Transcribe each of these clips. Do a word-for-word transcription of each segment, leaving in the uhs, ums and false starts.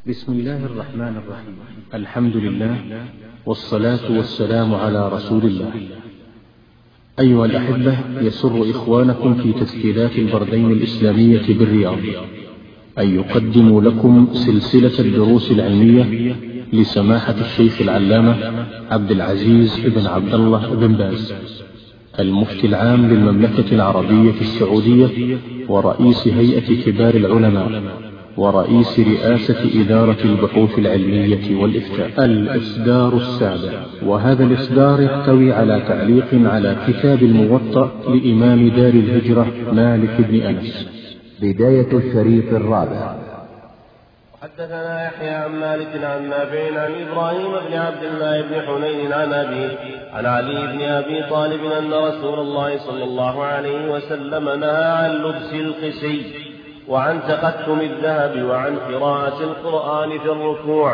بسم الله الرحمن الرحيم. الحمد لله والصلاة والسلام على رسول الله. أيها الأحبة، يسر إخوانكم في تسجيلات البردين الإسلامية بالرياض أن يقدموا لكم سلسلة الدروس العلمية لسماحة الشيخ العلامة عبد العزيز بن عبد الله بن باز، المفتي العام للمملكة العربية السعودية ورئيس هيئة كبار العلماء ورئيس رئاسة إدارة البحوث العلمية والإفتاء. الإصدار السابع، وهذا الإصدار يحتوي على تعليق على كتاب الموطأ لإمام دار الهجرة مالك بن أنس. بداية الشريط الرابع. حدثنا يحيى عن مالك عن نافع عن إبراهيم بن عبد الله بن حنين عن أبيه عن علي بن أبي طالب أن رسول الله صلى الله عليه وسلم نهى عن لبس القسي وعن تختم الذهب وعن قراءة القرآن في الركوع.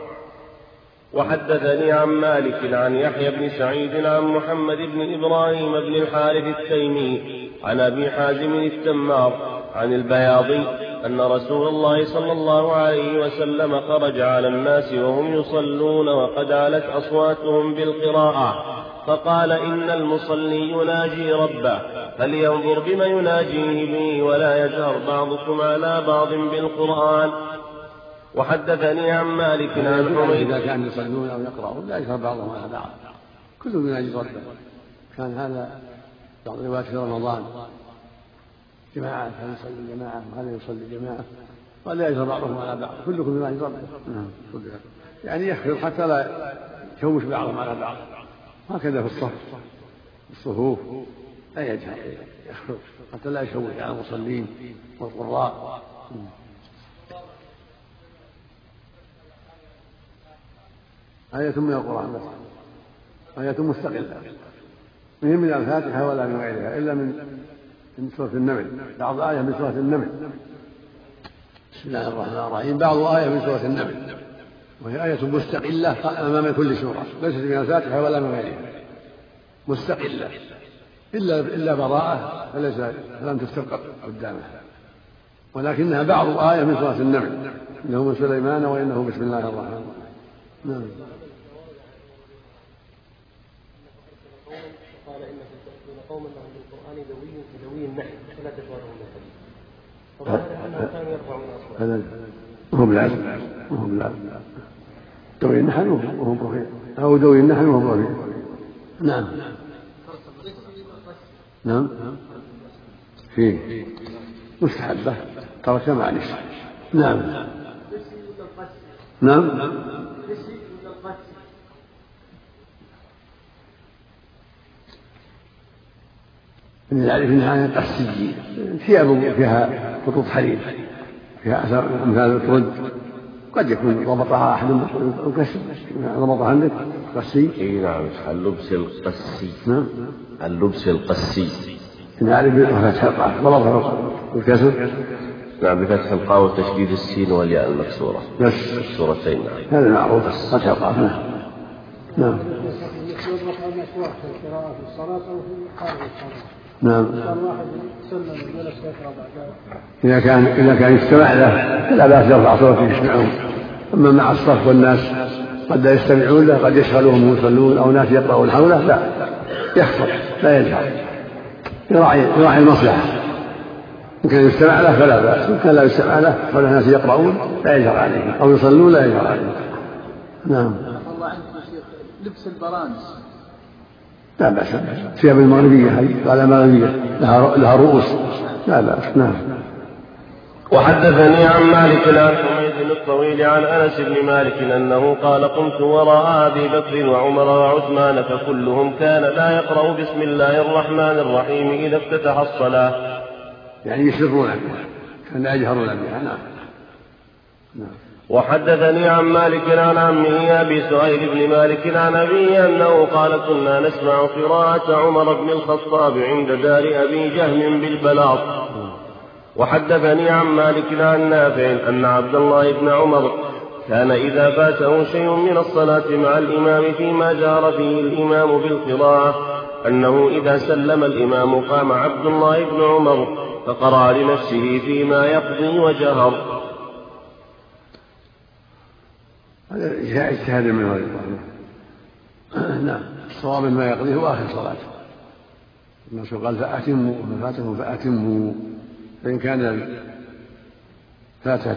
وحدثني عن مالك عن يحيى بن سعيد عن محمد بن إبراهيم بن الحارث التيمي عن أبي حازم التمار عن البياضي أن رسول الله صلى الله عليه وسلم خرج على الناس وهم يصلون وقد علت أصواتهم بالقراءة، فقال: إن المصلي يناجي ربه فلينظر بما يناجيه به ولا يجهر بعضكم على بعض بالقرآن. وحدثني عن مالك عن حميد إذا كانوا يصلون أو يقرؤون لا يجهر بعضهم على بعض، كلهم يناجي ربه. كان هذا بعض الروايات في رمضان جماعة، هذا يصلي جماعة وهذا يصلي جماعة ولا يجهر بعضهم على بعض، كلكم يناجي ربه. يعني يخفض حتى لا يشوش بعضهم على بعض، هكذا في الصف الصفوف لا يجهر، يخفض حتى لا يشوش على المصلين والقراء. آية من القرآن بس، آية مستقلة، من من الفاتحة ولا من غيرها إلا من من سورة النمل، بعض آية من سورة النمل. بسم الله الرحمن الرحيم. بعض آية من سورة النمل وهي آية مستقلة أمام كل سورة، ليست من الفاتحة ولا من غيرها، مستقلة إلا إلا براءة فليس لم تستقر قدامها، ولكنها بعض آية من سورة النمل، إنه من سليمان وإنه بسم الله الرحمن الرحيم. نعم. قال إن قوما لهم بالقرآن دوي كدوي النحل فلا تشغلهم بالحديث، فظاهر أنهم كانوا يرفعون أصواتهم. هذا هم العلم، هم العلم دوي النحل وهم رفيع، أو دوي النحل وهم رفيع. نعم نعم فيه مستحبة ترك معلش. نعم نعم من يعرف انها قسي، ثياب فيها خطوط حرير فيها اثر امثال الرد، قد يكون ضبطها احد الكسر ضبطها عندك قسي. اي نعم، اللبس القسي. نعم اللبس القسي نعرف بفتح القاف ضبطها الكسر. نعم، بفتح القاف وتشديد السين والياء المكسورة بس السورتين. نعم هذا معروف، فتح القاف. نعم نعم نعم. إذا كان إذا كان يستمع له فلا بأس يرفع صوته يسمعهم، أما مع الصف والناس قد لا يستمعون له، قد يشغلهم يصلون أو ناس يقرؤون حوله، لا يخفض لا يجهر، يراعي يراعي المصلحة. إن كان يستمع له فلا بأس، إن كان لا يستمع له ولا ناس يقرؤون لا يجهر عليهم أو يصلون لا يجهر عليهم. نعم. الله عنك يا شيخ، لبس البرانس لا بأس، ثياب المغربية هذه على مغربية لها رؤوس لا بأس. نعم. وحدثني عن مالك عن حميد الطويل عن أنس بن مالك أنه قال: قمت وراء أبي بكر وعمر وعثمان فكلهم كان لا يقرأ بسم الله الرحمن الرحيم إذا افتتح الصلاة، يعني يسرون بها، كان لا يجهرون بها. نعم نعم. وحدثني عن مالك عن عمه أبي سهيل بن مالك عن أبيه أنه قال: كنا نسمع قراءة عمر بن الخطاب عند دار أبي جهم بالبلاط. وحدثني عن مالك عن نافع أن عبد الله بن عمر كان إذا فاته شيء من الصلاة مع الإمام فيما جار فيه الإمام بالقراءة أنه إذا سلم الإمام قام عبد الله بن عمر فقرأ لنفسه فيما يقضي وجهر. هذا اجتهاد منه رضي الله عنه. نعم الصواب ما يقضيه هو آخر صلاته. الرسول قال فأتموا ما فاتكم فأتموا، فإن كان فاتت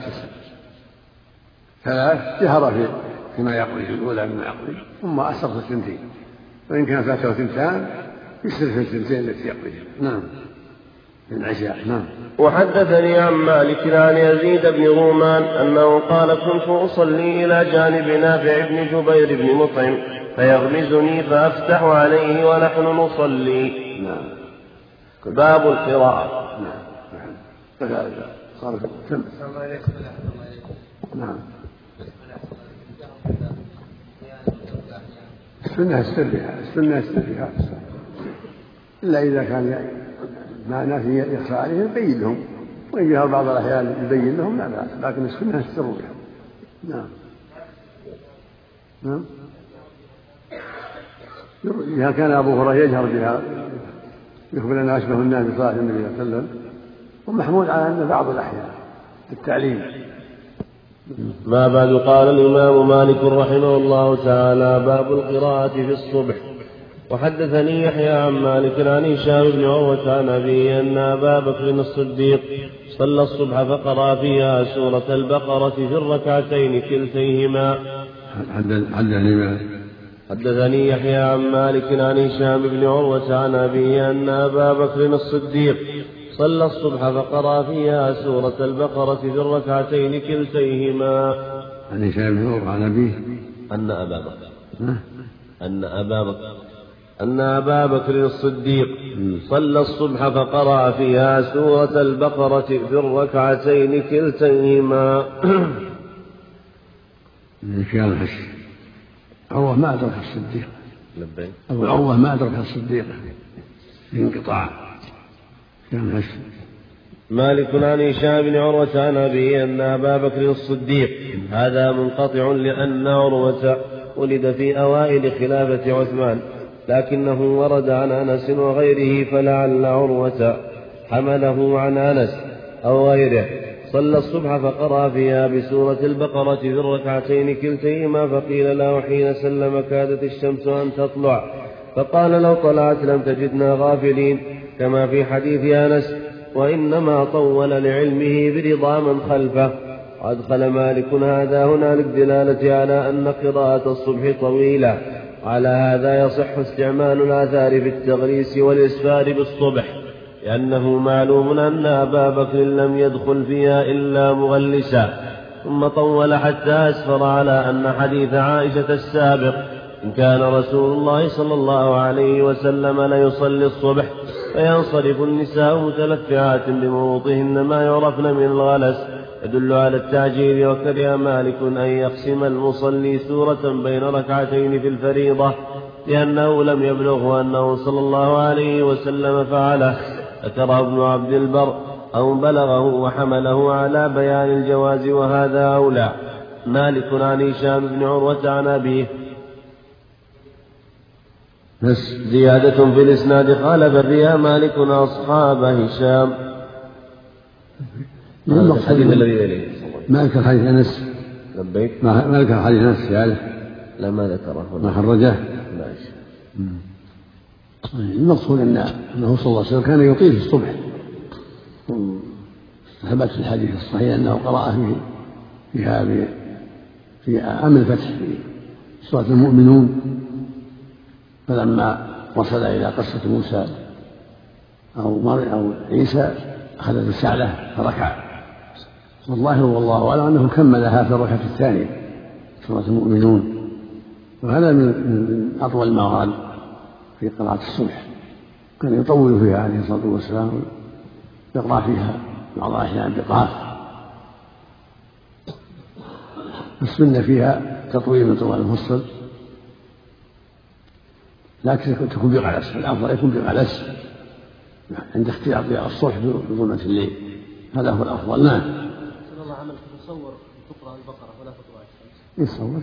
ثلاث جهر في فيما يقضي في الأولى مما يقضي ثم أسر في الثنتين، وإن كان فاته ثنتان يسر في الثنتين التي يقضيها. نعم من العشاء. نعم. وحدثني عن مالك عن يزيد بن رومان أنه قال كنت أصلي إلى جانب نافع بن جبير بن مطعم فيغمزني فأفتح عليه ونحن نصلي. نعم. باب القراءة. نعم. فكذا صار في السم. نعم. السنة السرية السنة السرية إلا إذا كان مع ناس يخفى عليهم يبين لهم، وإن جهر بعض الأحيان يبين لهم لا بأس، لكن السنة السرية. نعم. نعم. إذا كان أبو هريرة يجهر بها يخبر أن أشبه الناس بصلاة النبي صلى الله عليه وسلم، ومحمول على أن بعض الأحيان التعليم. ما بعد. قال الإمام مالك رحمه الله تعالى باب القراءة في الصبح. وحدثني يحيى عن مالك عن هشام بن عروة عن أبيه أن أبا بكر الصديق صلى الصبح فقرأ فيها سورة البقرة في الركعتين كلتيهما. حدثني يحيى عن مالك عن هشام بن عروة عن أبيه أن أبا بكر الصديق صلى الصبح فقرأ فيها سورة البقرة في الركعتين كلتيهما. عن هشام بن عروة عن أبيه أن أبا بكر أن أبا بكر أن أبا بكر الصديق صلى الصبح فقرأ فيها سورة البقرة في الركعتين كلتيهما. كان الحش عروة ما أدرك الصديق، أبو عروة ما أدرك الصديق في انقطاع. كان الحش. مالك عن هشام بن عروة عن أبيه أن أبا بكر الصديق هذا منقطع لأن عروة ولد في أوائل خلافة عثمان، لكنه ورد عن أنس وغيره، فلعل عروة حمله عن أنس أو غيره. صلى الصبح فقرأ فيها بسورة البقرة في الركعتين كلتيهما، فقيل له حين سلم كادت الشمس أن تطلع، فقال لو طلعت لم تجدنا غافلين، كما في حديث أنس وإنما طول لعلمه برضا من خلفه. وأدخل مالك هذا هنا للدلالة على أن قراءة الصبح طويلة، على هذا يصح استعمال الآثار في التغريس والإسفار بالصبح، لأنه معلوم أن أبا بكر لم يدخل فيها إلا مغلسا، ثم طول حتى أسفر على أن حديث عائشة السابق إن كان رسول الله صلى الله عليه وسلم ليصلي الصبح فينصرف النساء متلفعات بمروطهن ما يعرفن من الغلس، يدل على التعجيل. وكره مالك أن يقسم المصلي سورة بين ركعتين في الفريضة، لأنه لم يبلغه أنه صلى الله عليه وسلم فعله. ذكره ابن عبد البر أو بلغه وحمله على بيان الجواز، وهذا أولى. مالك عن هشام بن عروة عن أبيه. زيادة في الإسناد خالف فيها مالك أصحاب هشام. الحديث الذي يليه مالك الحديث أنس. لبيك. مالك الحديث أنس يعرف لا ما ذكره ما خرجه. ماشي. المقصود أن أنه صلى الله عليه وسلم كان يطيل في الصبح، ثبت في الحديث الصحيح أنه قرأ فيه فيها في عام الفتح في سورة المؤمنون، فلما وصل إلى قصة موسى أو مريم أو عيسى أخذ السعلة فركع، والله والله أعلم أنه كملها في الركعة الثانية سورة المؤمنون، وهذا من أطول ما ورد في قراءة الصبح، كان يطول فيها عليه الصلاة والسلام، يقرأ فيها بعض الأحيان بقاف. السنة فيها تطويل من طوال المفصل، لكن تكون بغلس، الأفضل يكون بغلس عند اختيار الصبح بظلمة الليل، هذا هو الأفضل. نعم. صلى الله عمل تصور تقرأ البقرة ولا تقرأ الشمس. يتصور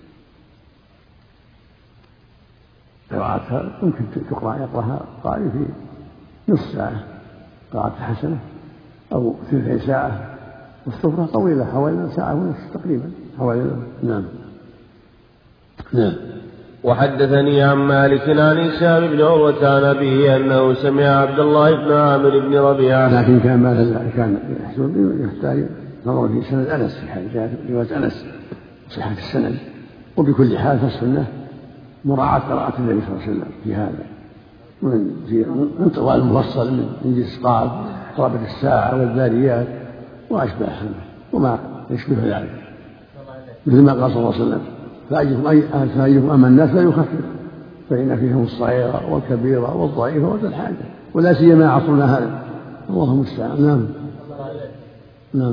قراءتها ممكن تقرأ يقرأها قارئ في نصف ساعة قراءة حسنة أو ثلثي ساعة، والسفرة طويلة حوالي ساعة ونصف تقريبا حوالي. نعم. نعم. وحدثني عن مالك عن هشام بن عروة عن أبيه أنه سمع عبد الله بن عامر بن ربيعة. لكن كان ماذا كان يحتاج نظر في سند أنس في حال رواية أنس صحة السند. وبكل حال فالسنة مراعاة قراءة النبي صلى الله عليه وسلم في هذا من في من طوال المفصل من جنس قاف قرابة الساعة والذاريات وأشباهها وما يشبه ذلك، مثل ما قال صلى الله عليه وسلم: فأيكم أما الناس لا يخفف فإن فيهم الصغيرة والكبيرة والضعيفة وذا الحاجة، ولا سيما عصرنا هذا. الله المستعان. نعم. نعم.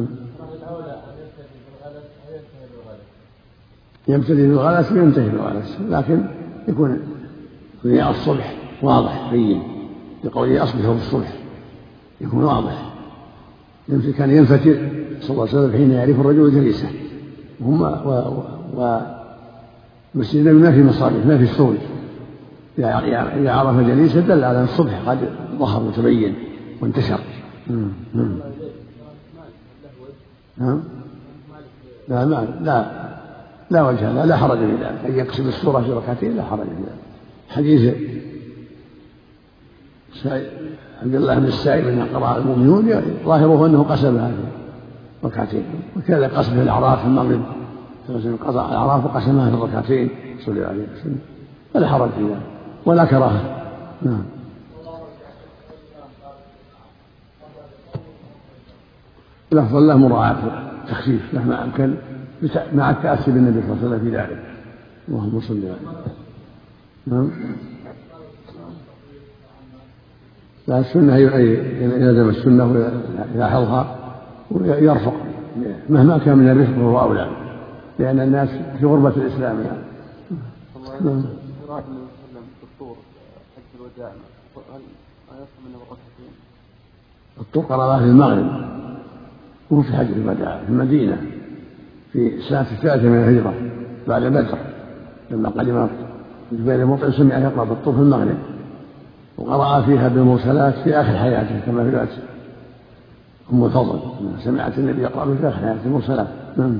يبتدي بالغلس وينتهي بالغلس، لكن يكون في الصبح واضح بين لقوله أصبحوا بالصبح يكون واضح. كان ينفتر صلى الله عليه وسلم حين يعرف الرجل جليسه وهم ومسجد ما في مصابيح ما في الصوت. إذا عرف جليسه دل على الصبح قد ظهر وتبين وانتشر. نعم. لا ما لا لا وجه لا, لا حرج في ذلك أن يقسم السورة في ركعتين، لا حرج في ذلك. حديث عبد الله بن السائب أنه قرأ المؤمنون ظاهره أنه قسم هذه ركعتين، وكذا قسم في الأعراف في المغرب قضاء الأعراف وقسمها في الركعتين صلى الله عليه وسلم، فلا حرج في ذلك ولا كراهة. نعم. الأفضل له مراعاة التخفيف مهما أمكن مع التأسي بالنبي صلى الله عليه وسلم في ذلك. اللهم صل عليه. نعم. لا السنة يلزم السنة ويلاحظها ويرفق مهما كان من الرفق هو أولى، لأن الناس في غربة الإسلام. يعني نعم. قراءة النبي صلى الله عليه وسلم في الطور حج الوداع هل يفهم منه ركعتين؟ الطور قرأها في المغرب وهو في حج الوداع في المدينة في سنة الثالثة من الهجرة بعد بدر، لما قدم جبير مطعم سمع يقرأ بالطور في المغرب، وقرأ فيها بالمرسلات في آخر حياته كما في رواية أم الفضل سمعت النبي يقرأ في آخر حياته المرسلات. نعم.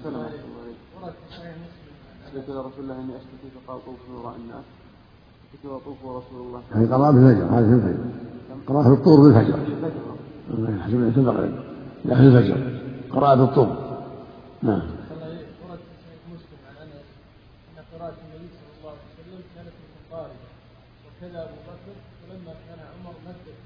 رسول الله أني أشتكي فقال طوفوا وراء الناس فكيف طوفوا رسول الله. هذه قراءة بالفجر، هذه في الفجر قراءة في الطور بالفجر حسب في المغرب لا في الفجر قراءة بالطور. نعم. قراءة النبي صلى الله عليه وسلم كانت متقاربة وكذا أبو بكر ولما كان عمر مد في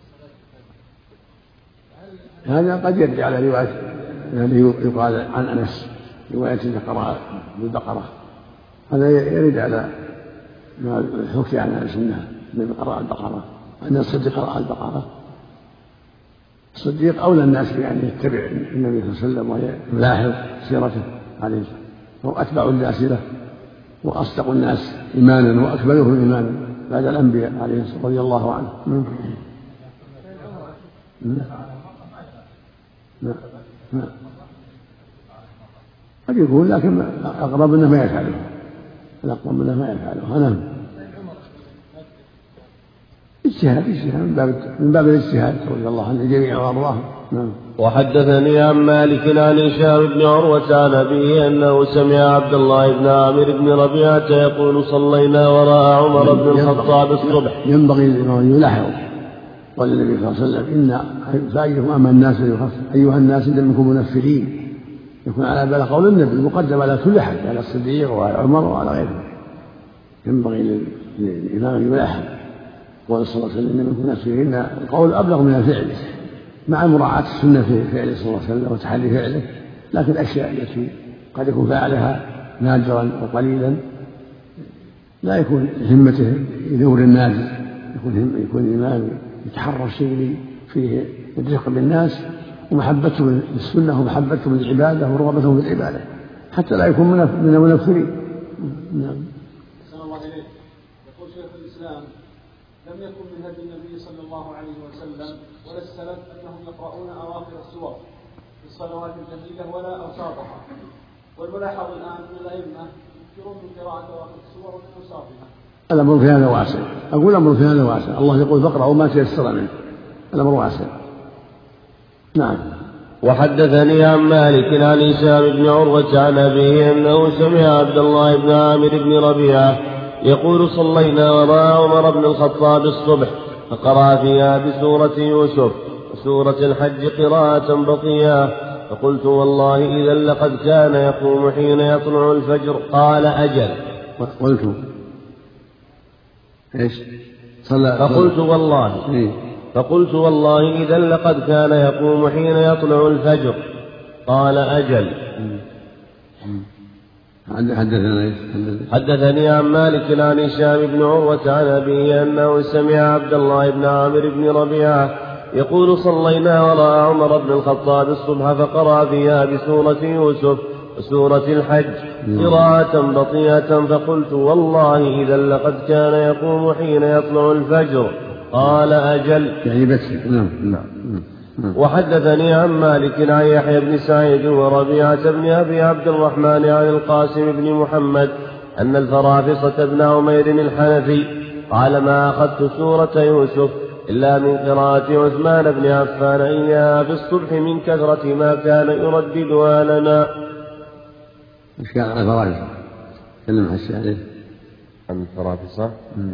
صلاة الفجر. هذا قد يرجع على رواية الذي يقال عن أنس رواية قراءة بالبقرة، هذا يرد على ما حكي عن أنس أنه النبي قرأ البقرة أن الصديق قرأ البقرة. الصديق أولى الناس بأن يتبع النبي صلى الله عليه وسلم ويلاحظ سيرته عليه الصلاة والسلام، هو أتبع الناس له وأصدق الناس إيمانا وأكملهم إيمانا بعد الأنبياء عليه الصلاة رضي الله عنه. نعم. قد يكون لكن أقرب منه ما يفعله الأقرب منه ما يفعله. نعم. اجتهاد اجتهاد من باب من باب الاجتهاد رضي الله عنه جميعا وأرضاهم. نعم. وحدثني عن مالك عن هشام بن عروة عن أبيه أنه سمع عبد الله بن عامر بن ربيعة يقول صلينا وراء عمر بن الخطاب الصبح. ينبغي أن يلاحظ قال النبي صلى الله عليه وسلم: إن فأيكم أما الناس يخف أيها الناس إن منكم منفرين، يكون على بال قول النبي مقدم على كل أحد على الصديق وعلى عمر وعلى غيره. ينبغي للإمام أن يلاحظ قول صلى الله عليه وسلم: إن منكم منفرين، القول أبلغ من الفعل مع مراعاة السنة في فعله صلى الله عليه وسلم وتحلي فعله، لكن الأشياء التي قد يكون فعلها نادرا وقليلا لا يكون همته يدور الناس، يكون هم يكون الإمام يتحرى الشيء فيه الرفق بالناس ومحبته للسنة ومحبته للعبادة ورغبته في العبادة حتى لا يكون من المنفرين. نعم. أحسن الله إليك. يقول شيخ الإسلام: لم يكن من هدي النبي صلى الله عليه وسلم ولا السلف أنهم يقرؤون أواخر السور في الصلوات الجليلة ولا أوساطها، والملاحظ الآن من الأئمة يذكرون من قراءة أواخر السور ومن أوساطها. الأمر في هذا واسع، أقول الأمر في هذا واسع، الله يقول: فاقرأوا ما تيسر منه، الأمر واسع. نعم. وحدثني عن مالك عن هشام بن عروة عن أبيه أنه سمع عبد الله بن عامر بن ربيعة يقول صلينا وراء عمر بن الخطاب الصبح فقرأ فيها بسورة يوسف وسورة الحج قراءة بقية فقلت والله إذا لقد كان يقوم حين يطلع الفجر. قال أجل. قلت إيش صلى فقلت والله إيه؟ فقلت والله إذا لقد كان يقوم حين يطلع الفجر. قال أجل. حدثنا حدثني عن مالك عن هشام بن عروة عن أبيه أنه سمع عبد الله بن عامر بن ربيعة يقول صلينا وراء عمر بن الخطاب الصبح فقرأ فيها بسورة يوسف وسورة الحج قراءة بطيئة فقلت والله إذا لقد كان يقوم حين يطلع الفجر. قال أجل. يعني بس نعم نعم. وحدثني عن مالك عن يحيى بن سعيد وربيعة بن أبي عبد الرحمن عن القاسم بن محمد أن الفرافصة بن عمير الحنفي قال ما أخذت سورة يوسف إلا من قراءة عثمان بن عفان إياها في الصبح من كثرة ما كان يرددها لنا. ايش كان على الفرافصة؟ كلم حسي عليه. أن الفرافصة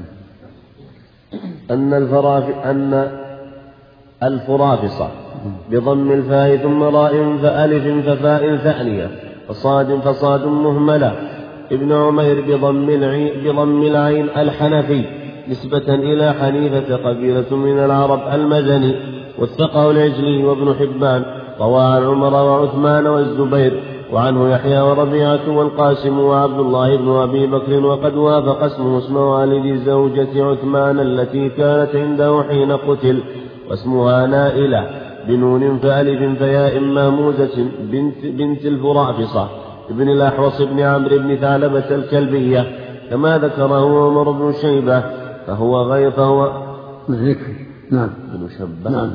أن الفراف أن الفرافصة بضم الفاء ثم راء فألف ففاء ثانية فصاد فصاد مهملة ابن عمير بضم العين, بضم العين الحنفي نسبة إلى حنيفة قبيلة من العرب المدني. وثقه العجلي وابن حبان. روى عن عمر وعثمان والزبير وعنه يحيى وربيعة والقاسم وعبد الله بن أبي بكر وقد وافق اسمه اسم والد زوجة عثمان التي كانت عنده حين قتل واسمها نائلة بنون فألف فياء ماموزة بنت, بنت الفرافصة ابن الأحوص بن عمرو بن ثعلبة الكلبية كما ذكره عمر بن شيبة فهو غير فهو نعم بن شبة. نعم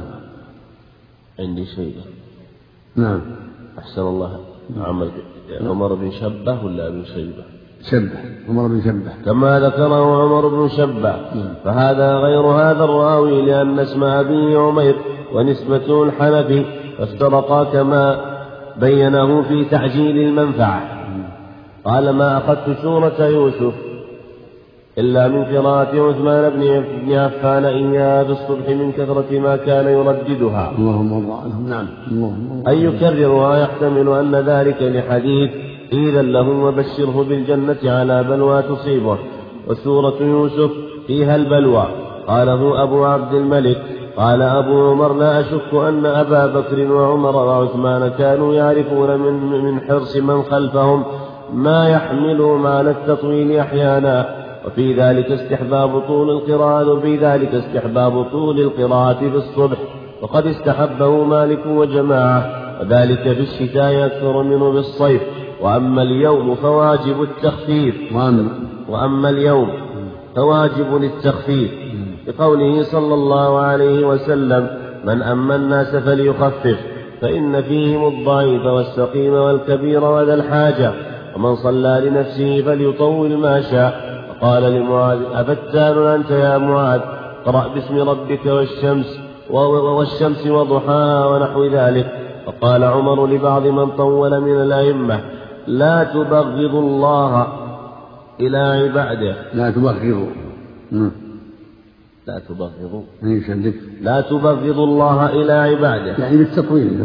عندي شيبة. نعم أحسن الله عمل عمر بن شبة ولا بن شيبة؟ شبة. عمر بن شبة كما ذكره عمر بن شبة. فهذا غير هذا الراوي لأن اسم أبي عمير ونسبته الحنفي فافترقا كما بينه في تعجيل المنفعة. قال ما أخذت سورة يوسف إلا من قراءة عثمان بن عفان إياها في الصبح من كثرة ما كان يرددها. اللهم الله عنهم. نعم اللهم أن يكررها يحتمل أن ذلك لحديث إذا له وبشره بالجنة على بلوى تصيبه. وسورة يوسف فيها البلوى. قاله أبو عبد الملك. قال أبو عمر لا أشك أن أبا بكر وعمر وعثمان كانوا يعرفون من, من حرص من خلفهم ما يحملهم على التطويل أحيانا وفي ذلك استحباب طول القراءة وفي ذلك استحباب طول القراءة في الصبح وقد استحبه مالك وجماعة وذلك في الشتاء أكثر منه بالصيف. وأما اليوم فواجب التخفيف وأما اليوم فواجب للتخفيف بقوله صلى الله عليه وسلم من أما الناس فليخفف فإن فيهم الضعيف والسقيم والكبير وذا الحاجة ومن صلى لنفسه فليطول ما شاء. قال لمعاذ أفتان أنت يا معاذ قرأ باسم ربك والشمس والشمس وضحاها ونحو ذلك. فقال عمر لبعض من طول من الأئمة لا تبغض الله إلى عباده. لا تبغضوا لا تبغضوا لا تبغض الله إلى عباده يعني بالتطويل.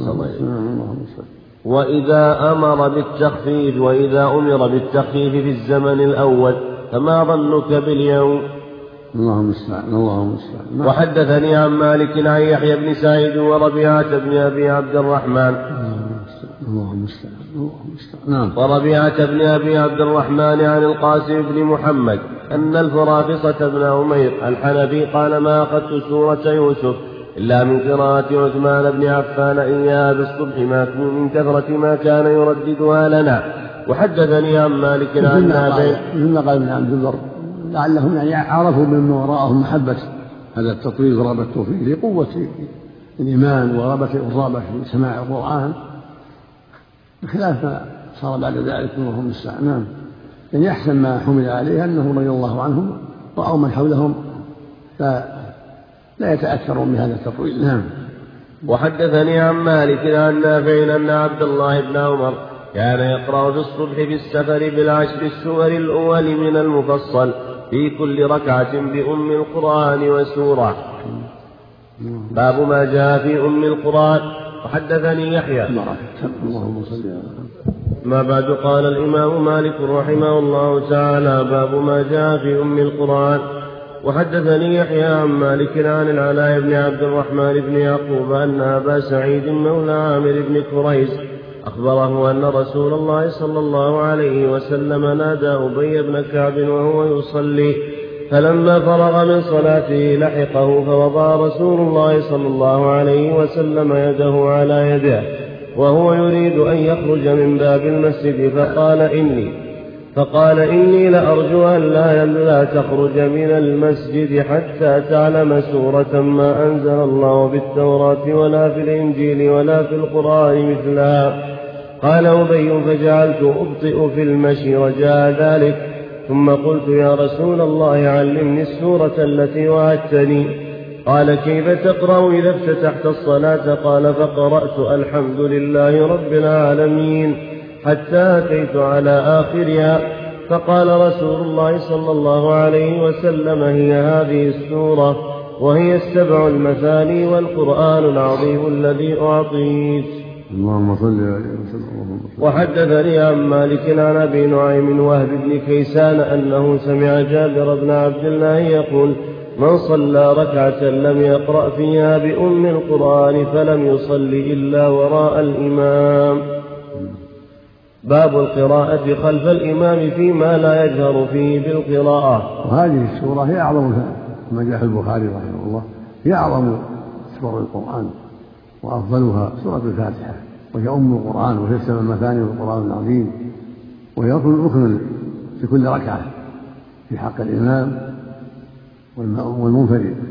وإذا أمر بالتخفيف وإذا أمر بالتخفيف في الزمن الأول فما ظنك باليوم؟ اللهم المستعان. اللهم المستعان. وحدثني عن مالك عن يحيى بن سعيد وربيعة بن أبي عبد الرحمن اللهم المستعان. اللهم المستعان. وربيعة بن أبي عبد الرحمن عن القاسم بن محمد أن الفرافصة بن عمير الحنفي قال ما أخذت سورة يوسف إلا من قراءة عثمان بن عفان إياها بالصبح ما من كثرة ما كان يرددها لنا. وحدثني عن مالك عن نافع مثل ما قال ابن عبد البر لعلهم يعني عرفوا من وراءهم محبة هذا التطويل ورغبة التوفيق لقوة الإيمان ورغبة الرغبة في سماع القرآن بخلاف ما صار بعد ذلك اللهم المستعان. نعم يعني أحسن ما حمل عليه أنه رضي الله عنهم رأوا من حولهم فلا يتأثرون بهذا التطويل. نعم وحدثني عن مالك عن نافع أن عبد الله بن عمر كان يقرأ في الصبح في السفر بالعشر السور الأول من المفصل في كل ركعة بأم القرآن وسورة. باب ما جاء في أم القرآن. وحدثني يحيى ما بعد. قال الإمام مالك رحمه الله تعالى باب ما جاء في أم القرآن. وحدثني يحيى عن مالك عن العلاء بن عبد الرحمن بن يعقوب أن أبا سعيد مولى عامر بن كريز أخبره أن رسول الله صلى الله عليه وسلم نادى أبي بن كعب وهو يصلي، فلما فرغ من صلاته لحقه، فوضع رسول الله صلى الله عليه وسلم يده على يده وهو يريد أن يخرج من باب المسجد، فقال إني فقال إني لأرجو أن لا, لا تخرج من المسجد حتى تعلم سورة ما أنزل الله بالتوراة ولا في الإنجيل ولا في القرآن مثلها. قال أبي فجعلت أبطئ في المشي وجاء ذلك، ثم قلت يا رسول الله علمني السورة التي وعدتني. قال كيف تقرأ إذا افتتحت الصلاة؟ قال فقرأت الحمد لله رب العالمين حتى أتيت على آخرها، فقال رسول الله صلى الله عليه وسلم هي هذه السورة وهي السبع المثاني والقرآن العظيم الذي أعطيت. اللهم صل عليه وسلم. وحدثني عن مالك عن أبي نعيم وهب بن كيسان أنه سمع جابر بن عبد الله يقول من صلى ركعة لم يقرأ فيها بأم القرآن فلم يصل إلا وراء الإمام. باب القراءة خلف الإمام فيما لا يجهر فيه بالقراءة. وهذه السورة هي أعظم ما جاء في البخاري رحمه الله، هي أعظم سور القرآن وأفضلها سورة الفاتحة، وهي أم القرآن وهي السبع المثاني والقرآن العظيم، وهي ركن في كل ركعة في حق الإمام والمنفرد.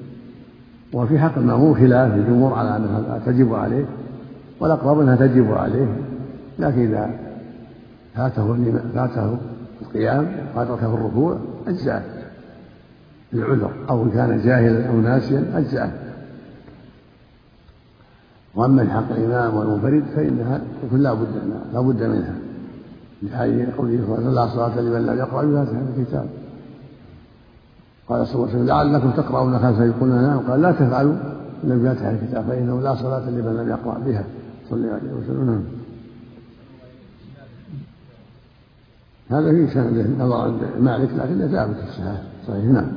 وفي حق المأموم خلاف الجمهور على أنها تجب عليه، والأقرب أنها تجب عليه، لكن إذا فاته فاته القيام وأدركه في الركوع أجزأه للعذر، أو إن كان جاهلا أو ناسيا أجزأه. وأما في حق الإمام والمنفرد فإنها تكون لا بد لا بد منها، لحديث قوله صلى الله عليه وسلم لا صلاة لمن لم يقرأ بفاتحة الكتاب. قال صلى الله عليه وسلم لعلكم تقرؤون خلفه، يقولون نعم، قال لا تفعلوا إلا بفاتحة الكتاب فإنه لا صلاة لمن لم يقرأ بها صلى الله عليه وسلم. هذا فيه سند نظر عند مالك لكنه ثابت في الصحيح صحيح. نعم.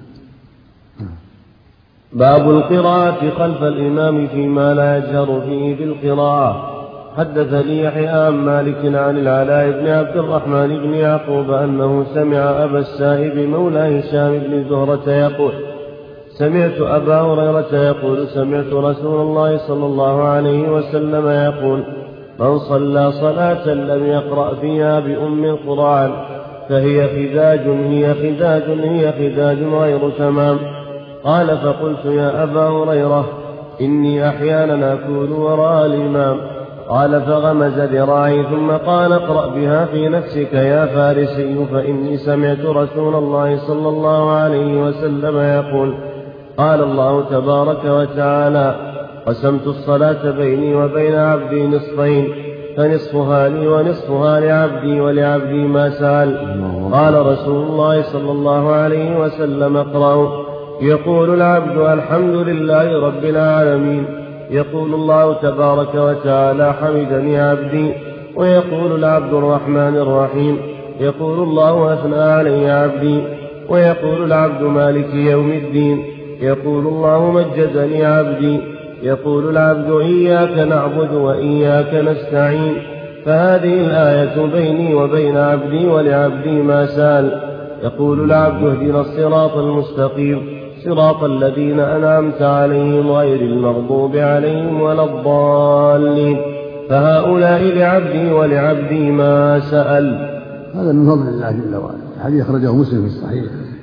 باب القراءة خلف الإمام فيما لا يجهر فيه بالقراءة. حدثني يحيى عن مالك عن العلاء بن عبد الرحمن بن يعقوب أنه سمع أبا السائب مولى هشام بن زهرة يقول سمعت أبا هريرة يقول سمعت رسول الله صلى الله عليه وسلم يقول من صلى صلاة لم يقرأ فيها بأم القرآن فهي خداج هي خداج هي خداج غير تمام. قال فقلت يا أبا هريرة إني أحيانا أكون وراء الإمام. قال فغمز ذراعي ثم قال اقرأ بها في نفسك يا فارسي، فإني سمعت رسول الله صلى الله عليه وسلم يقول قال الله تبارك وتعالى قسمت الصلاة بيني وبين عبدي نصفين فنصفها لي ونصفها لعبدي ولعبدي ما سأل. قال رسول الله صلى الله عليه وسلم اقرأوا يقول العبد الحمد لله رب العالمين، يقول الله تبارك وتعالى حمدني عبدي، ويقول العبد الرحمن الرحيم، يقول الله أثنى علي عبدي، ويقول العبد مالك يوم الدين، يقول الله مجدني عبدي، يقول العبد إياك نعبد وإياك نستعين. فهذه الآية بيني وبين عبدي ولعبدي ما سأل. يقول العبد اهدنا الصراط المستقيم صراط الذين أنعمت عليهم غير المغضوب عليهم ولا الضالين. فهؤلاء لعبدي ولعبدي ما سأل. هذا من فضل الله جل وعلا. حديث أخرجه مسلم في الصحيح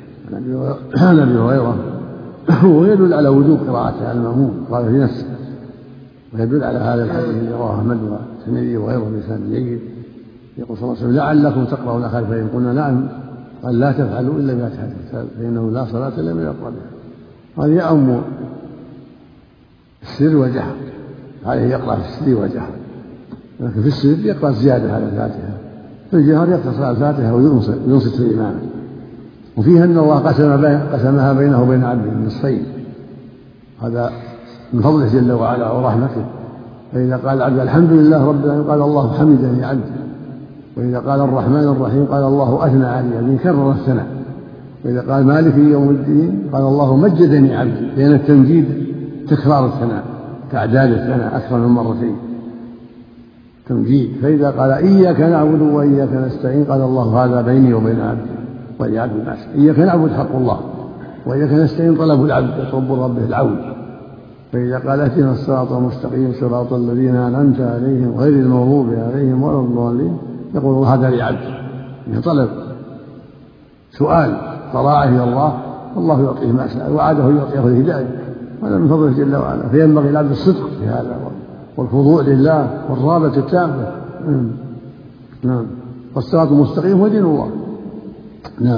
عن أبي هريرة، ويدل على وجوب قراءته على المأموم قال في نفسه، ويدل على هذا الحديث الذي رواه أحمد والترمذي وغيره بإسناد جيد. يقول صلى الله عليه وسلم لعلكم تقرؤون خلفه، قلنا نعم، قال لا تفعلوا إلا بفاتحة الكتاب فإنه لا صلاة لمن يقرأ بها. هذه أم السر والجهر، عليه يقرأ في السر والجهر، لكن في السر يقرأ زيادة على الفاتحة، في الجهر يقتصر على الفاتحة وينصت الإمام. وفيها أن الله قسم بين قسمها بينه وبين عبده نصفين، هذا من فضله جل وعلا ورحمته. فإذا قال العبد الحمد لله رب العالمين قال الله حمدني عبدي، وإذا قال الرحمن الرحيم قال الله أثنى علي، يعني كرر الثناء. وإذا قال مالك يوم الدين قال الله مجدني عبدي، لأن التمجيد تكرار الثناء، تعداد الثناء أكثر من مرتين تمجيد. فإذا قال إياك نعبد وإياك نستعين قال الله هذا بيني وبين عبدي ولعبد الناس. إياك نعبد حق الله، وإياك نستعين طلب العبد يطلب ربه العون. فإذا قال اهدنا الصراط المستقيم صراط الذين أنعمت عليهم غير المغضوب عليهم ولا الضالين يقول الله هذا لعبدي، يعني طلب سؤال طراعه إلى الله، والله يعطيه ما سأل وعده يعطيه الهداية، هذا من فضله جل وعلا. فينبغي العبد الصدق في هذا والخضوع لله والرغبة التامة. نعم. والصراط المستقيم هو دين الله. نعم.